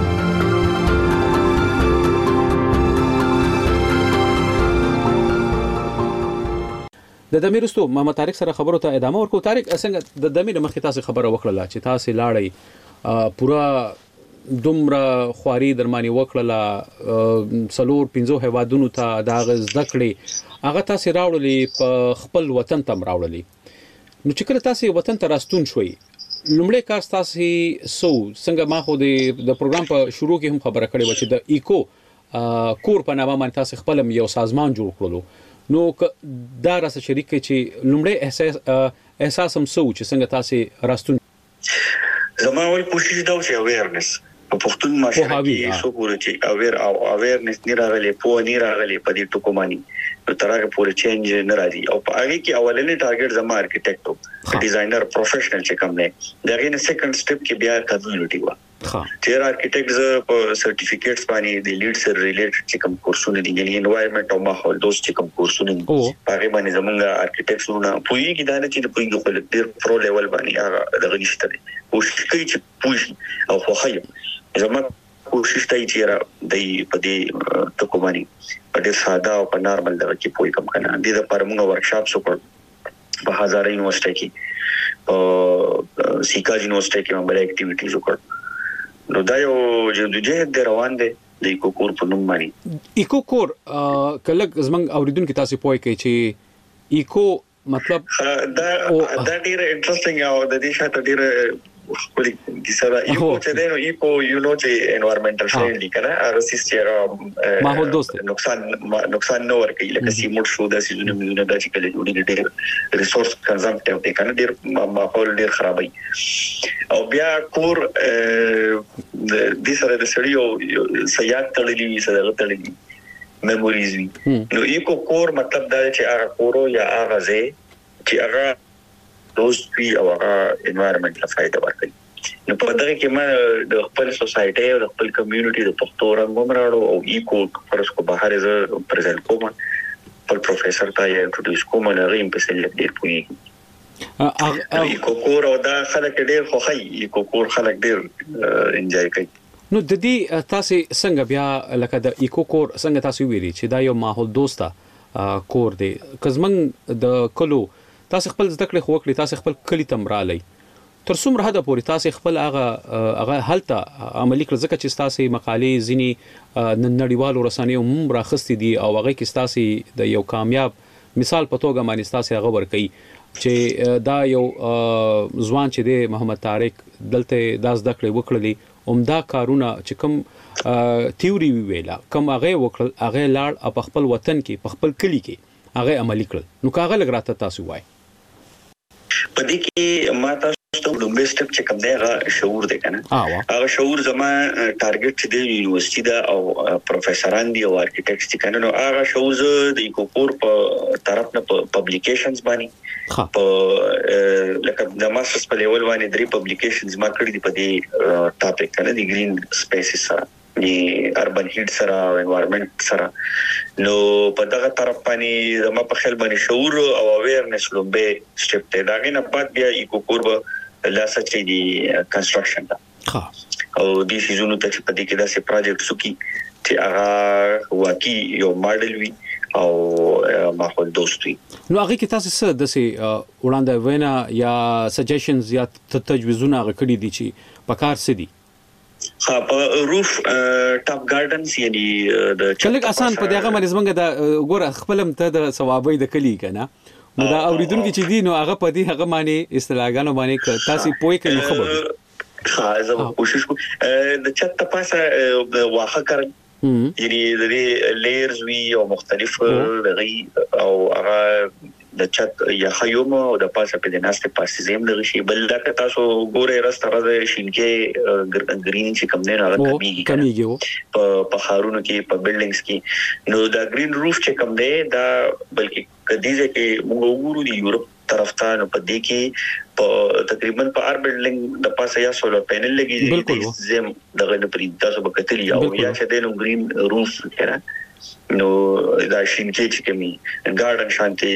د دمیرستو محمد طارق سره خبرو ته ادامه ورکو. طارق څنګه د دمیر مخې تاسو خبره وکړه چې تاسو لاړی پورا دومره خواري درمانی وکړه سلور پنځو هوادونو ته دا غز دکړي هغه تاسو راوړلې په خپل وطن ته راوړلې نو چې کله تاسو وطن ته راستون شوي لومړی کار تاسو سو څنګه ما خو د پروګرام په شروع کې هم خبره کړې و چې د ایکو کور په نامه باندې تاسو خپل یو سازمان جوړ کړلو نو دا راس شریک چې لومړی احساس احساس هم سو چې څنګه تاسو راستون زما ول کوشش دا چې اویرنس په پښتون معاشره کې څو پورې چې اویر او اویرنس نه راغلي په نه راغلي په دې ټکو باندې نو ترغه پورې چینج نه راځي او په هغه کې اولنې ټارګټ زما ارکیټیکټ ډیزاینر پروفیشنل چې کوم نه دغه نه سیکنډ سټپ کې بیا کمیونټي وا چې ارکیټیکټس په سرټیفیکټس باندې د لیډ سره ریلیټډ چې کوم کورسونه دي یعنی انوایرنمنت او ماحول دوس چې کوم کورسونه دي هغه باندې زمونږ ارکیټیکټسونه پوي کې دا نه چې پوي خو ډیر پرو لیول باندې هغه دغه نشته دي کوشش کوي چې پوي او خو خیم زما کوشش کوي چې را د پدې ټکو باندې په ډیر ساده او په نارمل ډول کې پوي کم کنه د لپاره موږ ورکشاپ وکړ په هزاره یونیورسيټي کې او سیکا یونیورسيټي کې موږ اکټیویټیز وکړ نو دا یو جدوجہد روان دي د ایکو کور په نوم باندې ایکو کور کله زمنګ اوریدونکو تاسو پوي کوي چې ایکو مطلب دا دا ډیر انټرېستینګ او د دې شاته ډیر خپل کیسه ایکو چې دی نو ایکو یو نو چې انوایرنمنټل فرندلی کنه هغه سیستم ماحول دوست نقصان نقصان نه ورکوي لکه سیموټ شو د سيزونه مزونه د چې کله جوړي ډېر ریسورس کنزمپټیو دی کنه ډېر ماحول ډېر خرابوي او بیا کور د سره د سړیو سیاحت تړلې سره تړلې میموریز وي نو ایکو کور مطلب دا چې هغه کورو یا هغه ځای چې هغه دوست وی او هغه انوایرنمنت له فائدہ ورکړي نو په دغه کې ما د خپل سوسايټي او د خپل کمیونټي د پښتو رنګ مراړو او ایکو فرض کو بهر ز پرزنټ کوم خپل پروفیسور ته یې انټروډیوس کوم نه غیم په سلیک ډیر پوي ایکو کور او دا خلک ډیر خوخي ایکو کور خلک ډیر انجوای کوي. نو د دې تاسو څنګه بیا لکه د ایکو کور څنګه تاسو ویلي چې دا یو ماحول دوسته کور دی کزمن د کلو تاسو خپل زده کړې خو کړی تاسو خپل کلی تمرالي تر څومره حد پورې تاسو خپل هغه هغه حالت عملی کړ ځکه چې تاسو مقالې ځینی نړیوالو رسنیو هم راخستې دي او هغه کې تاسو د یو کامیاب مثال په توګه باندې تاسو هغه ورکړي چې دا یو ځوان چې دی محمد طارق دلته داس د کړې وکړلې عمده کارونه چې کوم تیوري ویلا کوم هغه وکړل هغه لاړ په خپل وطن کې په خپل کلی کې هغه عملی کړل نو کاغه لګراته تاسو وای پدې کې ما تاسو ته د بیسټ چې کوم دی هغه شعور دی کنه هغه شعور زما ټارګټ دی یونیورسيټي دا او پروفیسوران دی او ارکیټیکټس دي کنه نو هغه شعور د ایکوپور په طرف نه پبلیکیشنز باندې په لکه د ماسترز په لیول باندې درې پبلیکیشنز ما کړې دي په دې ټاپک کنه دی گرین سپیسز سره دی اربن هیټ سره او انوایرنمنت سره نو په دغه طرف باندې زما په خیال باندې شعور او اویرنس لومبه سټپ ته دا غنه بعد بیا ایکوپور به لا سچې دی کنستراکشن دا ها او د سيزونو ته په دې کې دا سي پروجیکټ سکی چې هغه واقعي یو ماډل وي او ماحول دوستي نو هغه کې تاسو څه د سي وړاندې وینا یا سجیشنز یا تجویزونه غکړي دي چې پکار سدي ها په روف ټاپ ګارډنز یعنی د چلګ آسان په دغه باندې زمونږ د ګور خپلم ته د ثوابې د کلی کنه نو دا اوریدونکو چې دي نو هغه په دې هغه باندې اصطلاحګانو باندې تاسو پوي کوي خبر ها زه کوشش کوم د چت پاسه واخه کړ یعنی د لیرز وی او مختلف لغي او هغه د چت یا خیوم او د پاسه په دناسته پاسه زم دغه شی بل دا تاسو ګوره راست راځي شینکه گرین چې کوم نه راغلی کمیږي په په خارونو کې په بلډینګز کې نو دا گرین روف چې کوم دی دا بلکې کدیزه کې موږ وګورو دی یورپ طرف ته نو په دې کې په تقریبا په ار بلډینګ د پاسه یا سولر پینل لګي دي زم دغه د پرې تاسو به کتلی او یا چې د نو گرین روف کړه نو دا شینکه چې کمی ګارډن شانتي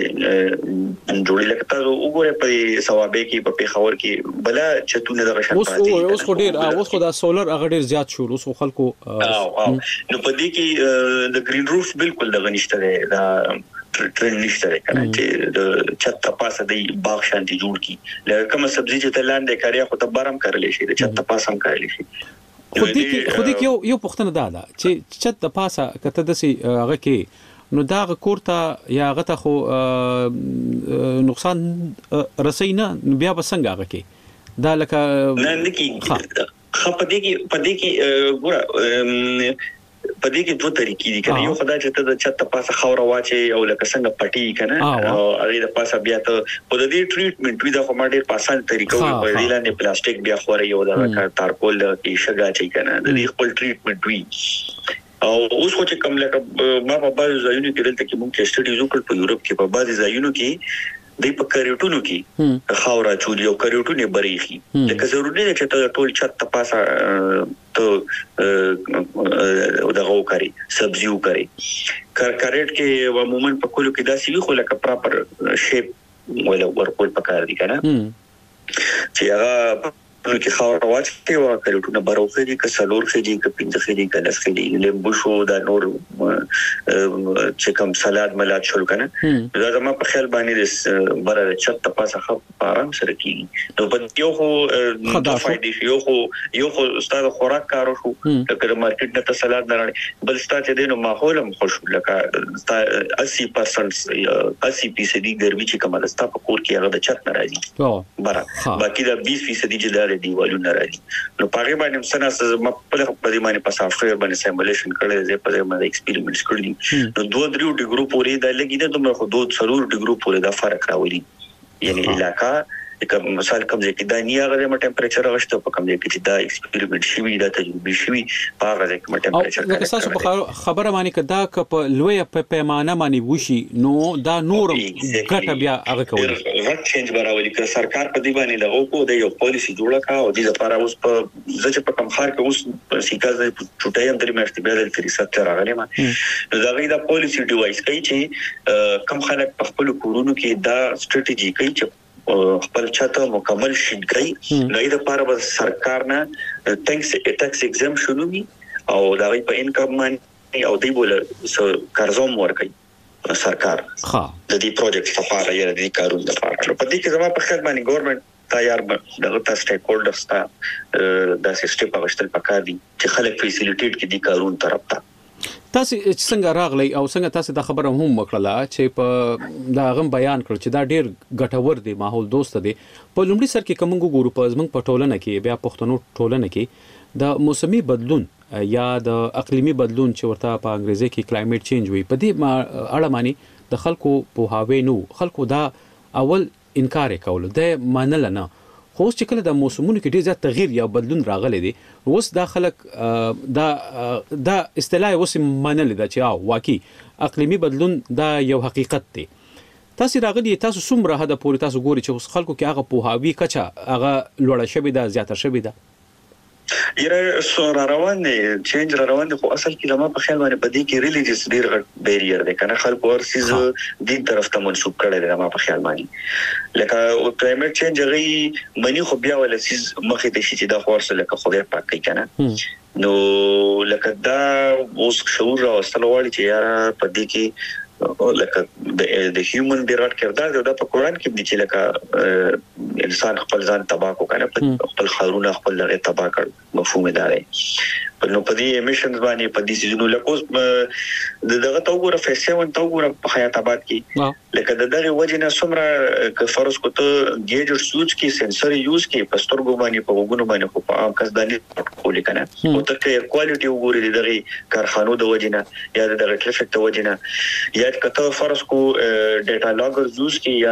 جوړی لکه تاسو وګوره په ثوابې کې په پیښور کې بلا چتونه دغه شان پاتې اوس خو ډیر اوس خو دا سولر هغه ډیر زیات شو اوس خلکو نو په دې کې د گرین روف بالکل دغه نشته دا ټرند نشته کنه چې د چت پاسه دی باغ شانتي جوړ کی لکه کوم سبزی چې تلاندې کاریا خو ته بارم کړلې شي د چت پاسه هم کړلې شي خو دې کې خو دې کې یو یو پښتنه ده چې چت د پاسه کته د سي هغه کې نو دا کورته یا هغه ته خو نقصان رسینا بیا بسنګ هغه کې دا لکه نه نه کې خپدې کې پدې کې ګوره پدې کې دوه طریقې دي کنه یو خدای چې ته د چت پاسه خاور واچي او لکه څنګه پټي کنه او هغه د پاسه بیا ته په دې ټریټمنټ وی د خو ماډر پاسان طریقو په دې لاندې پلاستیک بیا خوري یو دا تارکول کې شګه چي کنه د دې خپل ټریټمنټ وی او اوس خو چې کوم لکه ما په بعض ځایونو کې دلته کې مونږ سټډیز وکړ په یورپ کې په بعض ځایونو کې د په کریټونو کې خاورا چولي او کریټونه بریخي لکه ضروري ده چې ته ټول چت پاسه ته دغه وکړي سبزیو کوي کار کریټ کې عموما په کولو کې داسې وي خو لکه پراپر شیپ ولا ورکول پکار دي کنه چې هغه نو کې خاور واچي او کریټونه بروخه دي ک سلور خېږي ک پینځه خېږي ک لس خېږي لیمبو شو دا نور چې کوم سلاد ملات شول کنه دا زما په خیال باندې بره چت پاسه خپ آرام سره کیږي نو په یو خو د فائدې یو خو یو خو استاد خوراک کارو شو لکه مارکیټ نه سلاد نه راړي بل ستاسو د نو ماحول هم خوش لکه اسی پرسنټ اسی فیصد ګرمي چې کومه ستا په کور کې هغه د چت نه راځي بره باقي دا بیس فیصد چې دیوالونه راځي نو پاره باندې سناس ما په دې باندې په سافټویر باندې سیمولیشن کړل زه په دې باندې ایکسپریمنټس کړل نو دوه درو ډیګرو پورې دا لګیده دومره خو دوه څلور ډیګرو پورې دا فرق راوړي یعنی علاقہ کوم مثال کوم ځکه دا نه هغه د ټمپریچر غشته په کوم ځای کې دا ایکسپریمنټ شوی دا تجربه شوی په هغه ځای کې ټمپریچر کړه تاسو خبره باندې کدا ک په لوی په پیمانه باندې وشي نو دا نور ګټه بیا هغه کوي غټ چینج براولي ک سرکار په دی باندې دغه کو د یو پالیسی جوړه کا او د لپاره اوس په ځکه په کم خار کې اوس سیکاز چټای هم درې میاشتې بیا د ریسرچ راغلی ما نو دا غي دا پالیسی ډیوایس کوي چې کم خلک په خپل کورونو کې دا ستراتیژي کوي چې خپل چاته مکمل شین کوي نو د لپاره سرکار نه ټیکس ټیکس ایگزمپشن وي او دا په انکم باندې او دی بوله قرضوم ورکړي سرکار ها د دې پروجیکټ لپاره یا د دې کارونو لپاره په دې کې زموږ په خیر باندې ګورنمنت تیار دغه تاسو سټیک هولډرز ته د سیستم په غشتل پکار دي چې خلک فیسیلیټیټ کې دي کارون طرف ته تاسو څنګه راغلی او څنګه تاسو د خبره هم وکړه چې په دا غم بیان کړ چې دا ډیر ګټور دی ماحول دوست دی په لومړي سر کې کومو ګورو په زمنګ په ټولنه کې بیا پښتنو ټولنه کې د موسمي بدلون یا د اقلیمي بدلون چې ورته په انګریزي کې کلایمټ چینج وي په دې اړه معنی د خلکو په هاوی نو خلکو دا اول انکار کول د منل نه خو چې کله د موسمونو کې ډیر زیات تغییر یا بدلون راغلی دی اوس دا خلک دا دا اصطلاح اوس منل دا چې او واقعي اقلیمي بدلون دا یو حقیقت دی تاسو راغلی تاسو څومره هدا پوری تاسو ګوري چې خلکو کې هغه په هاوی کچا هغه لوړه شوی دا زیاته شوی دا یره سور روان دي چینج روان دي خو اصل کې لمه په خیال باندې بدی کې ریلیجیس ډیر غټ بیریر دی کنه خلک ورسیز دین طرف ته منسوب کړي دي لمه په خیال باندې لکه او کلایمټ چینج غي منی خو بیا ول سیز مخې ته شي چې دا خورسه لکه خو دې پاک کنه نو لکه دا اوس شعور او استلوالي چې یاره په دې کې لکه د هیومن ډیرټ کردار دا په قران کې دي چې لکه انسان خپل ځان تباہ کو کنه خپل خارونه خپل لغه تباہ کړ مفهوم دا دی نو په دې امیشنز باندې په دې سيزونو لکه دغه توګه فیسون توګه په حیات آباد کې لکه دغه وجنه سمره ک فرض کو ته ګیجر سوچ کې سنسر یوز کې پستر ګو باندې په وګونو باندې خو په عام کس باندې کولې کنه او ته کې کوالټي وګوري دغه کارخانو د وجنه یا دغه ټریفیک د وجنه یا کته فرض کو ډیټا لاګر یوز کې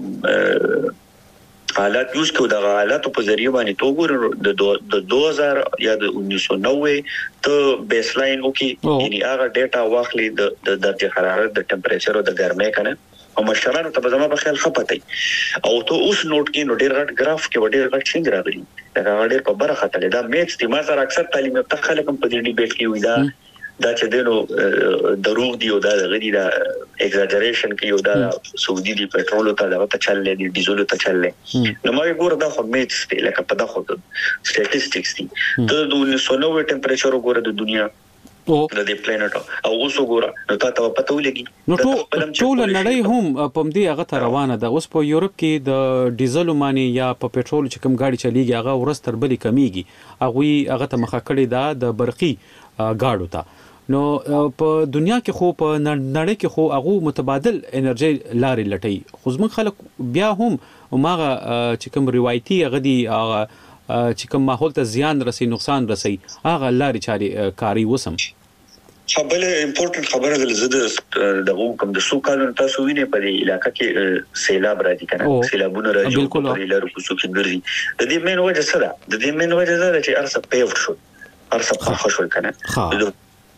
یا حالات یوز کو د حالات په ذریعہ باندې تو ګور د دو هزار یا د انیس سو نوے ته بیس لاین وکي یعنی هغه ډیټا واخلي د درجه حرارت د ټمپریچر او د ګرمۍ کنه او مشرانو ته زما په خیال خپتای او ته اوس نوٹ کې نو ډیر غټ گراف کې ډیر غټ چینج راغلی دا ډیر په برخه تل دا میکس دي ما سره اکثر تعلیم ته خلک په دې ډیبیټ کې وي دا دا چې دینو دروغ دی او دا غړي دا ایگزاجریشن کې یو دا سعودي دی پټرول ته دا ته چللې دي ډیزل ته چللې نو ما ګور دا خو میټس دی لکه په دا خو سټاتستیکس دي د انیس سو نوے ټمپریچر وګوره د دنیا او د دې پلانټ او اوس وګوره نو تاسو پته ولګي نو ټول نړۍ هم په دې هغه ته روانه ده اوس په یورپ کې د ډیزل مانی یا په پټرول چې کوم گاډي چلیږي هغه ورستر بلی کمیږي هغه هغه ته مخه کړی دا د برقي گاډو ته نو په دنیا کې خو په نړۍ کې خو هغه متبادل انرژي لارې لټي خو زموږ خلک بیا هم ماغه چې کوم روایتي غدي هغه چې کوم ماحول ته زیان رسي نقصان رسي هغه لارې چاري کاری وسم خبره امپورټنت خبره ده زده د کوم د سو کالونو تاسو وینئ په علاقې کې سیلاب راځي کنه سیلابونه راځي په لارو کوڅو کې ګرځي د دې مین وجه څه ده د دې مین وجه ده چې ارسه پیوټ شو ارسه پخ شو کنه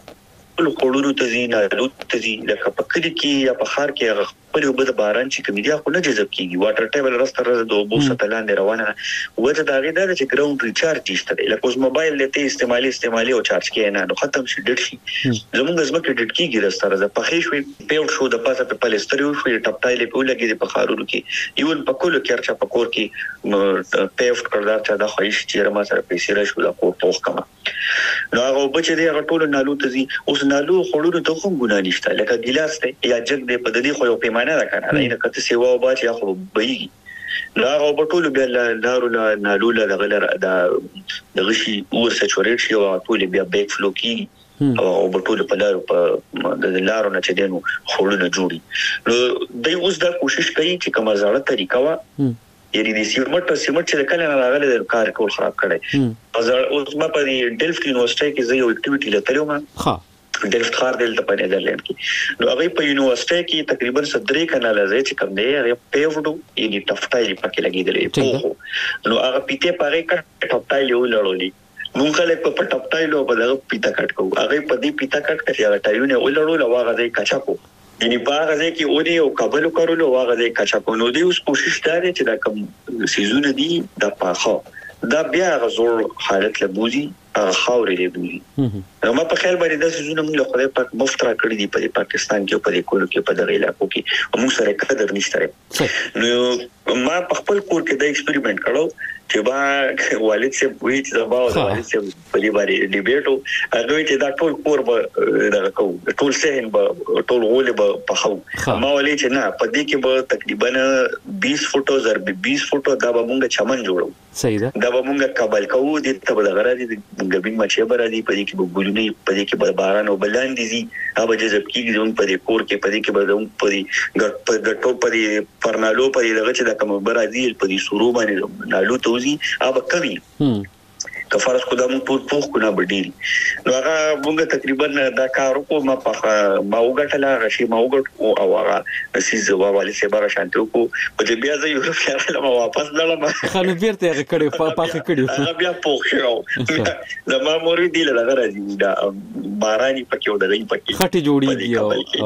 له کورونو ته زینا لوت ته زی لکه په کلی کې یا په خار کې خپل وبد باران چې کمیډیا خو نه جذب کیږي واټر ټیبل راستره د اوبو ستلان روانه وجه دا غي دا چې ګراوند ریچارج نشته لکه اوس موبایل لته استعمالي استعمالي او چارج کې نه نو ختم شي ډټ شي زموږ زمکه ډټ کیږي راستره د پخې شوی پیوټ شو د پاسه په پلستر یو شوی ټپټای له په لګي په خارونو کې ایون په کولو کې ارچا په کور کې پیوټ کړدا چې دا خوښ چې ما سره پیسې را شو دا کو پوښ کما نو هغه بچ دې هغه ټول نالو ته زی اوس نالو خړونو ته کوم ګنا نشته لکه ګلاس ته یا جګ دې په دې خو یو پیمانه ده کنه نه کته سیوا او باج یا خو بېږي لا او بټول بیا لارو لا نالو لا غلر دا د غشي اور سچورېټ شي او ټول بیا بیک فلو کی او بټول په لارو په د لارو نه چې دینو خړونه جوړي نو دوی اوس دا کوشش کوي چې کومه ځاړه طریقه وا یعنی د سیمټ سیمټ چې کله نه راغله د کار کول خراب کړي اوس ما په ډلفټ یونیورسيټي کې زه یو اکټیویټي لته یم ها ډلفټ خار دلته په نیدرلند کې نو هغه په یونیورسيټي کې تقریبا صدرې کناله زې چې کوم دی هغه پیوډو یعنی ټفټای پکې لګیدلې نو هغه پیته پاره کټ ټفټای یو لړولې مونږ له په ټفټای لو په دغه پیته کټ کو هغه په دې پیته کټ کې هغه ټایونه ولړول هغه دې کچا کو یعنی باغ دې کې اوري او قبل کولو هغه دې کچا کو نو دې اوس کوشش کوي چې دا کوم سيزونه دي د پاخه دا بیا غزور حالت له بوزي خاورې له بوزي ما په خیال باندې د سيزونه موږ خدای پاک مفترا کړی دی په پاکستان کې په کولو کې په دغه علاقو کې موږ سره قدر نشته. نو ما په خپل کور کې د ایکسپریمنت کړو چې با والد سے وی چې زما او والد سے په دې باندې ډیبیټو هغه چې دا ټول کور به دغه کو ټول سهن به ټول غول به په خو ما ولې چې نه په دې کې به تقریبا بیس فوټو زر بیس فوټو دا به موږ چمن جوړو. صحیح ده. دا به موږ قبل کوو د ته به غراړي د ګبین مچې به راځي په دې کې به ګلونه په دې کې به باران او بلان دي زی هغه جذب کیږي زموږ په دې کور کې په دې کې به زموږ په دې ګټ ګټو په دې پرنالو په دې دغه چې دا کوم برازیل په دې سورو باندې نالو توزي هغه کوي کفارس کو د مو ټول پوخ کو نه بدیل. نو هغه موږ تقریبا دا کار کو ما په ما وګټلا غشي ما وګټ او هغه سیز ووالي سه بار شانتو کو په دې بیا زه یو خیال ما واپس لاله خلک بیرته هغه کړي په پاخه کړي هغه بیا پوخ شو دا ما موري دی له راځي دا باراني پکې و دغه پکې خټي جوړيږي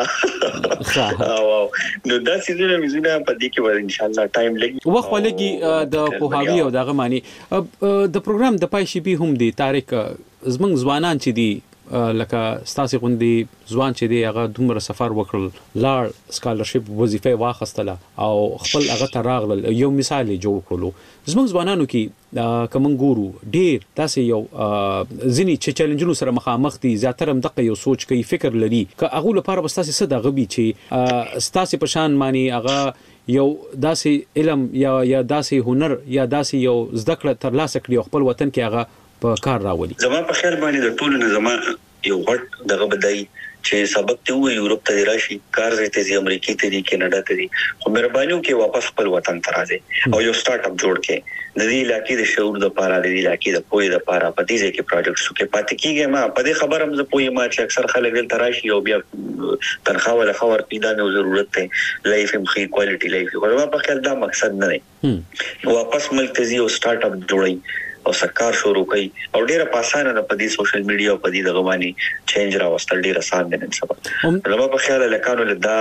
او او نو دا سیزونه مزونه په دې کې ور ان شاء الله ټایم لګي وخت ولګي د پوهاوی او دغه معنی د پروګرام د پایشي به هم دي تاریخ زمنګ ځوانان چې دي لکه ستاسو غوندي ځوان چې دی هغه دومره سفر وکړل لاړ سکالرشپ وظیفه واخستله او خپل هغه تراغل یو مثال جوړ کړلو. زمنګ ځوانانو کې کوم ګورو ډیر تاسو یو ځینی چې چیلنجونو سره مخامخ دي زیاتره هم دغه یو سوچ کوي فکر لري ک هغه لپاره بستاسو صد غبي چې ستاسو په شان معنی هغه یو داسې علم یا یا داسې هنر یا داسې یو زده کړه تر لاسه کړی خپل وطن کې هغه په کار راولي. زما په خیال باندې د ټولو نه زما یو غټ دغه بدای چې سبق ته وي یورپ ته راشي کار زیته زی امریکای ته دی کینیډا ته دی خو مهرباني وکي واپس خپل وطن ته راځي او یو سٹارټ اپ جوړ کې د دې علاقې د شعور د پاره د دې علاقې د پوهې د پاره په دې ځکه پروجیکټ کې پاتې کیږي. ما په دې خبره هم زه پوهې ما چې اکثر خلک دلته راشي او بیا تنخواه ولا خبر پیدا نه ضرورت ته لایف هم خې کوالټي لایف خو ما په خیال دا مقصد نه دی واپس ملک ته زی او سٹارټ اپ جوړي او سرکار شروع کوي او ډیره پاسانه د پدی سوشل میډیا او پدی د غوانی چینج راوستل ډیره آسان دي نن سبا. نو په خیال لکانو لدا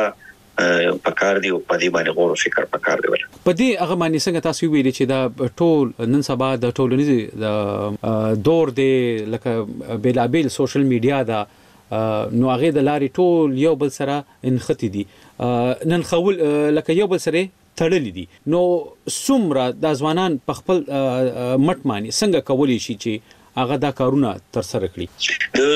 پکار دی او پدی باندې غور او فکر پکار دی. پدی هغه باندې څنګه تاسو ویلي چې دا ټول نن سبا د ټولنیز د دور دی لکه بیلابل سوشل میډیا دا نو هغه د لاري ټول یو بل سره انختی دي نن خول لکه یو بل سره تړلې دي. نو څومره د ځوانان په خپل مټ مانی څنګه کولی شي چې هغه دا کارونه تر سره کړي.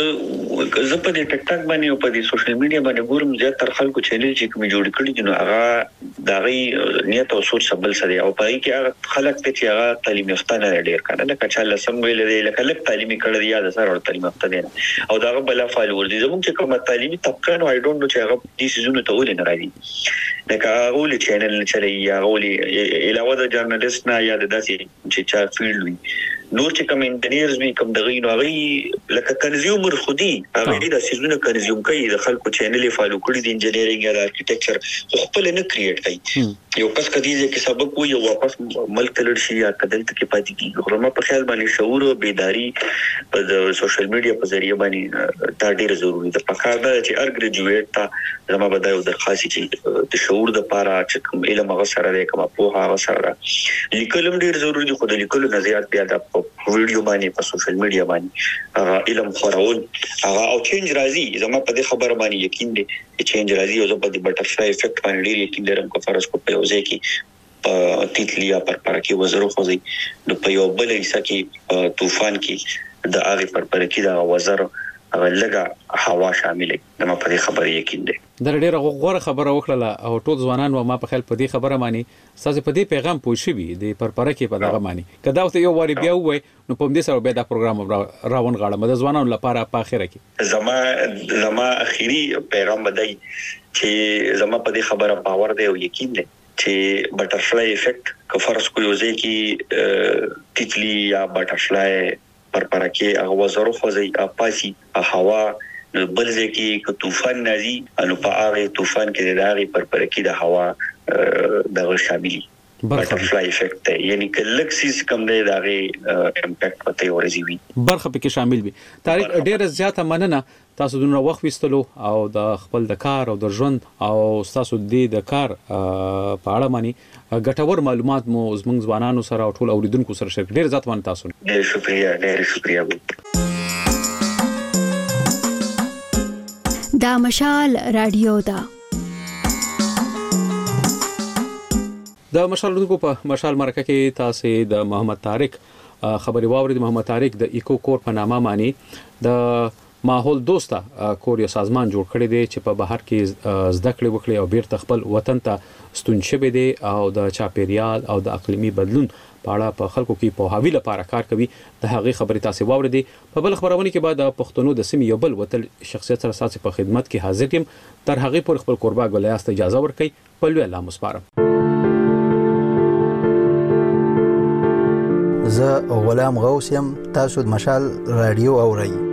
د زه په ټیک ټاک باندې او په دې سوشل میډیا باندې ګورم زیات تر خلکو چینل چې کوم جوړ کړي دي نو هغه د غي نیت او سوچ سبل سره او په کې هغه خلک ته چې هغه تعلیم یافته نه ډیر کنه لکه چې الله سم ویل دی لکه لک تعلیمي کړی یا د سره تعلیم یافته دي او دا بل فالوور دي زموږ چې کوم تعلیمي طبقه نو آی ډونټ نو چې هغه دې سيزونه ته ولې نه راځي لکه اول چینل چلي یا اولي علاوه د جرنالست نه یا د داسې چې چا فیلډ وي نور چې کوم انجینیرز وي کوم دغه نو هغه لکه کنزیومر خودي هغه د سيزونه کنزیوم کوي د خلکو چینل فالو کړی د انجینیرینګ یا د ارکیټیکچر خپل نه کریټ کوي یو کس کدي چې سبق وي او واپس ملک تلل شي یا کدل ته کې پاتې کیږي خو ما په خیال باندې شعور او بیداری په سوشل میډیا په ذریعہ باندې دا ډیر ضروری ده. په کار دا چې ار ګریجویټ ته زما بدایو درخواست چې د شعور د پاره چې کوم علم هغه سره دی کوم په هغه سره لیکلم ډیر ضروری دي خو د لیکلو نه زیات بیا د ویډیو باندې په سوشل میډیا باندې هغه علم خورول هغه او چینج راځي زما په دې خبره باندې یقین دي چې چینج راځي او زما د بټرفلای افیکټ باندې ډیر یقین لرم کو فرض کو په وځي کې په تیتلیا پر پر کې وزرو خوځي نو په یو بل حصہ کې طوفان کې د هغه پر پر کې د وزر لګه هوا شاملې د ما په خبره یقین دي. د ډېر غوړه خبره وکړه او ټول ځوانان و ما په خیال په دې خبره مانی تاسو په دې پیغام پوه شئ د پرپره کې په دغه مانی کدا ته یو واری بیا وای نو په دې سره به دا پروګرام راون غاړه د ځوانانو لپاره په اخره کې زما زما اخیری پیغام بدای چې زما په دې خبره باور دی او یقین دی چې بټرفلای افیکټ که فرض کو یو ځای کې تیتلی یا بټرفلای پر پر کې هغه وزرو خوځي اپاسي هوا بل ځکه ک طوفان نازي انو په هغه طوفان کې د هغه پر پر کې د هوا دغه شاملي بټرفلای افیکټ یعنی کلک سیس کم دی دغه امپیکټ پته ورزي وي برخه پکې شامل وي. تاریخ ډیره زیاته مننه تاسو دونه وخت وستلو او د خپل د کار او د ژوند او تاسو د کار په اړه مانی ګټور معلومات مو زموږ ځوانانو سره او ټول اوریدونکو سره شریک ډیر زیات مان تاسو ډیر شکریا ډیر شکریا. دا مشال رادیو دا د مشال رادیو په مشال مرکه کې تاسو د محمد طارق خبري واورید. محمد طارق د ایکو کور په نامه معنی د ماحول دوسته کور یو سازمان جوړ کړی دی چې په بهر کې زده کړې وکړي او بیرته خپل وطن ته ستون شوی دی او د چاپیریال او د اقلیمي بدلون په اړه په خلکو کې په هاوی لپاره کار کوي. د هغې خبرې تاسو واوریدي. په بل خبرونه کې بعد د پښتنو د سیمې یو بل وتل شخصیت سره تاسو په خدمت کې حاضر یم. تر هغې پورې خپل قربا ګلیاست اجازه ورکړئ. په لوی الله مسپارم. زه غلام غوث یم. تاسو د مشال رادیو اورئ.